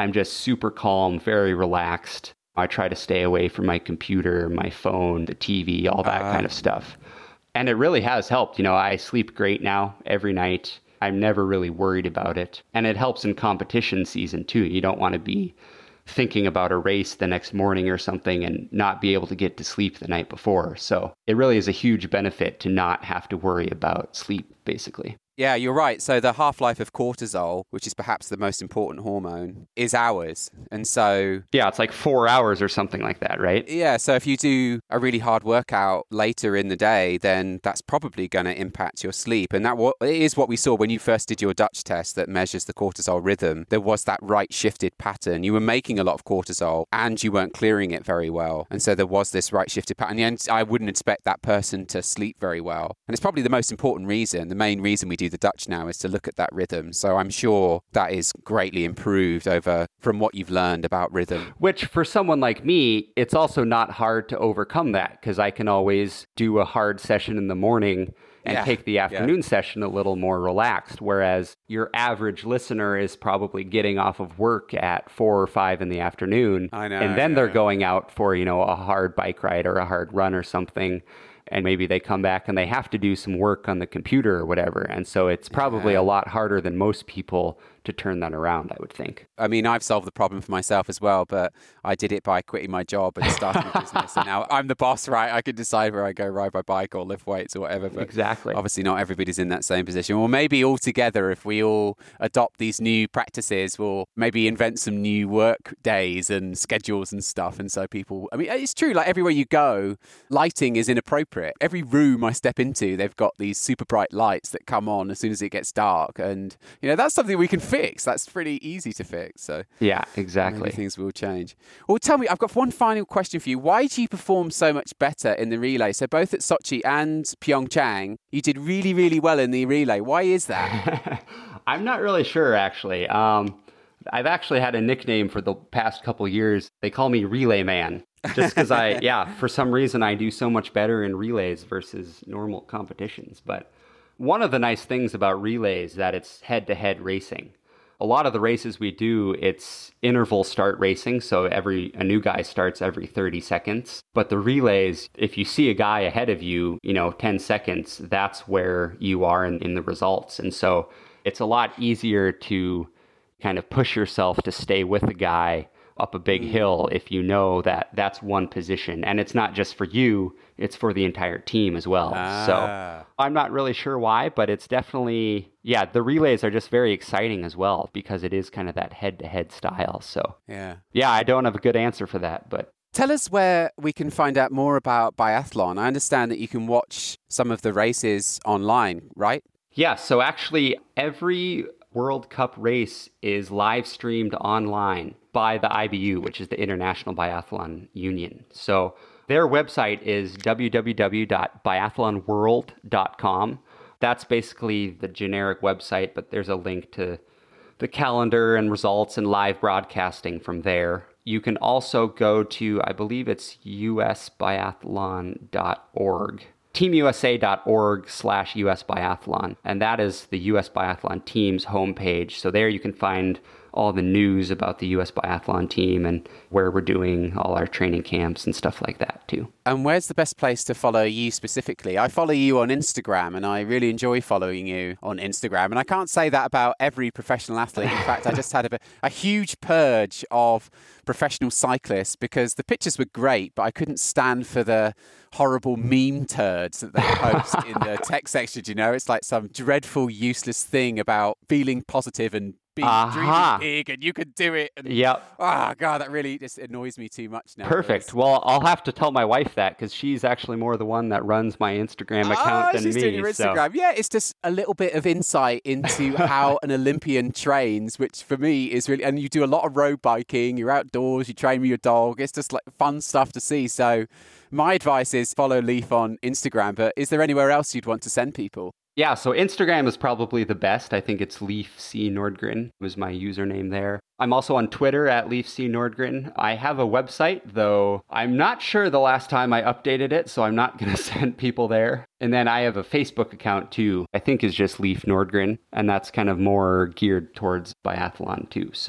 Speaker 3: I'm just super calm, very relaxed. I try to stay away from my computer, my phone, the T V, all that uh, kind of stuff. And it really has helped. You know, I sleep great now every night. I'm never really worried about it. And it helps in competition season too. You don't want to be thinking about a race the next morning or something and not be able to get to sleep the night before. So it really is a huge benefit to not have to worry about sleep, basically.
Speaker 1: Yeah, you're right. So the half-life of cortisol, which is perhaps the most important hormone, is hours. And so...
Speaker 3: Yeah, it's like four hours or something like that, right?
Speaker 1: Yeah, so if you do a really hard workout later in the day, then that's probably going to impact your sleep. And that it is what we saw when you first did your Dutch test that measures the cortisol rhythm. There was that right-shifted pattern. You were making a lot of cortisol and you weren't clearing it very well. And so there was this right-shifted pattern. And I wouldn't expect that person to sleep very well. And it's probably the most important reason, the main reason we do the Dutch now is to look at that rhythm. So I'm sure that is greatly improved over from what you've learned about rhythm.
Speaker 3: Which for someone like me, it's also not hard to overcome that because I can always do a hard session in the morning and yeah. take the afternoon yeah. session a little more relaxed. Whereas your average listener is probably getting off of work at four or five in the afternoon.
Speaker 1: I know,
Speaker 3: and then
Speaker 1: yeah.
Speaker 3: they're going out for, you know, a hard bike ride or a hard run or something. And maybe they come back and they have to do some work on the computer or whatever. And so it's probably yeah. a lot harder than most people to turn that around, I would think.
Speaker 1: I mean, I've solved the problem for myself as well, but I did it by quitting my job and starting a business. And now I'm the boss, right? I can decide where I go ride my bike or lift weights or whatever. But
Speaker 3: exactly.
Speaker 1: Obviously, not everybody's in that same position. Well, maybe all together, if we all adopt these new practices, we'll maybe invent some new work days and schedules and stuff. And so people, I mean, it's true, like everywhere you go, lighting is inappropriate. Every room I step into, they've got these super bright lights that come on as soon as it gets dark. And, you know, that's something we can fix. That's pretty easy to fix. So
Speaker 3: yeah, exactly.
Speaker 1: Maybe things will change. Well, tell me, I've got one final question for you. Why do you perform so much better in the relay? So both at Sochi and Pyeongchang, you did really, really well in the relay. Why is that?
Speaker 3: I'm not really sure, actually. Um, I've actually had a nickname for the past couple years. They call me Relay Man. Just because I, yeah, for some reason I do so much better in relays versus normal competitions. But one of the nice things about relays is that it's head-to-head racing. A lot of the races we do, it's interval start racing, so every a new guy starts every thirty seconds. But the relays, if you see a guy ahead of you, you know, ten seconds, that's where you are in, in the results. And so it's a lot easier to kind of push yourself to stay with the guy up a big hill if you know that that's one position. And it's not just for you, it's for the entire team as well. Ah. So I'm not really sure why, but it's definitely, yeah, the relays are just very exciting as well because it is kind of that head-to-head style. So
Speaker 1: yeah,
Speaker 3: yeah, I don't have a good answer for that, but
Speaker 1: tell us where we can find out more about biathlon. I understand that you can watch some of the races online, right?
Speaker 3: Yeah, so actually every World Cup race is live streamed online by the I B U, which is the International Biathlon Union. So their website is w w w dot biathlon world dot com. That's basically the generic website, but there's a link to the calendar and results and live broadcasting from there. You can also go to, I believe it's u s biathlon dot org. teamusa.org slash US Biathlon. And that is the U S Biathlon team's homepage. So there you can find all the news about the U S Biathlon team and where we're doing all our training camps and stuff like that too.
Speaker 1: And where's the best place to follow you specifically? I follow you on Instagram and I really enjoy following you on Instagram. And I can't say that about every professional athlete. In fact, I just had a, a huge purge of professional cyclists because the pictures were great, but I couldn't stand for the horrible meme turds that they post in the text section. You know, it's like some dreadful, useless thing about feeling positive and being uh-huh. dreaming big and you could do it. And,
Speaker 3: yep.
Speaker 1: Oh, God, that really just annoys me too much now.
Speaker 3: Perfect. Well, I'll have to tell my wife that because she's actually more the one that runs my Instagram account
Speaker 1: oh,
Speaker 3: than
Speaker 1: she's
Speaker 3: me.
Speaker 1: Doing your Instagram.
Speaker 3: So.
Speaker 1: Yeah, it's just a little bit of insight into how an Olympian trains, which for me is really, and you do a lot of road biking, you're outdoors, you train with your dog. It's just like fun stuff to see. So my advice is follow Leif on Instagram, but is there anywhere else you'd want to send people?
Speaker 3: Yeah, so Instagram is probably the best. I think it's Leif C. Nordgren was my username there. I'm also on Twitter at Leif C. Nordgren. I have a website, though I'm not sure the last time I updated it, so I'm not going to send people there. And then I have a Facebook account, too, I think is just Leif Nordgren, and that's kind of more geared towards biathlon, too, so.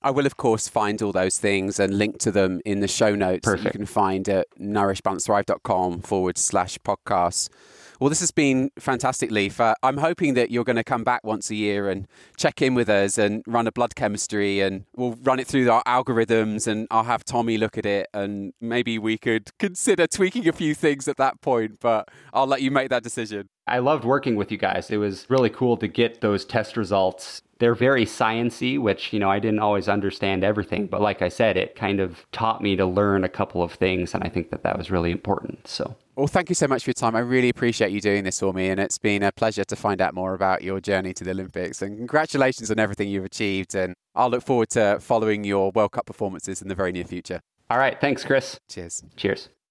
Speaker 1: I will, of course, find all those things and link to them in the show notes.
Speaker 3: Perfect.
Speaker 1: That you can find at nourishbalancethrive.com forward slash podcasts. Well, this has been fantastic, Leif. Uh, I'm hoping that you're going to come back once a year and check in with us and run a blood chemistry, and we'll run it through our algorithms, and I'll have Tommy look at it, and maybe we could consider tweaking a few things at that point, but I'll let you make that decision.
Speaker 3: I loved working with you guys. It was really cool to get those test results. They're very science-y, which, you know, I didn't always understand everything. But like I said, it kind of taught me to learn a couple of things. And I think that that was really important. So,
Speaker 1: well, thank you so much for your time. I really appreciate you doing this for me. And it's been a pleasure to find out more about your journey to the Olympics. And congratulations on everything you've achieved. And I'll look forward to following your World Cup performances in the very near future.
Speaker 3: All right. Thanks, Chris.
Speaker 1: Cheers.
Speaker 3: Cheers.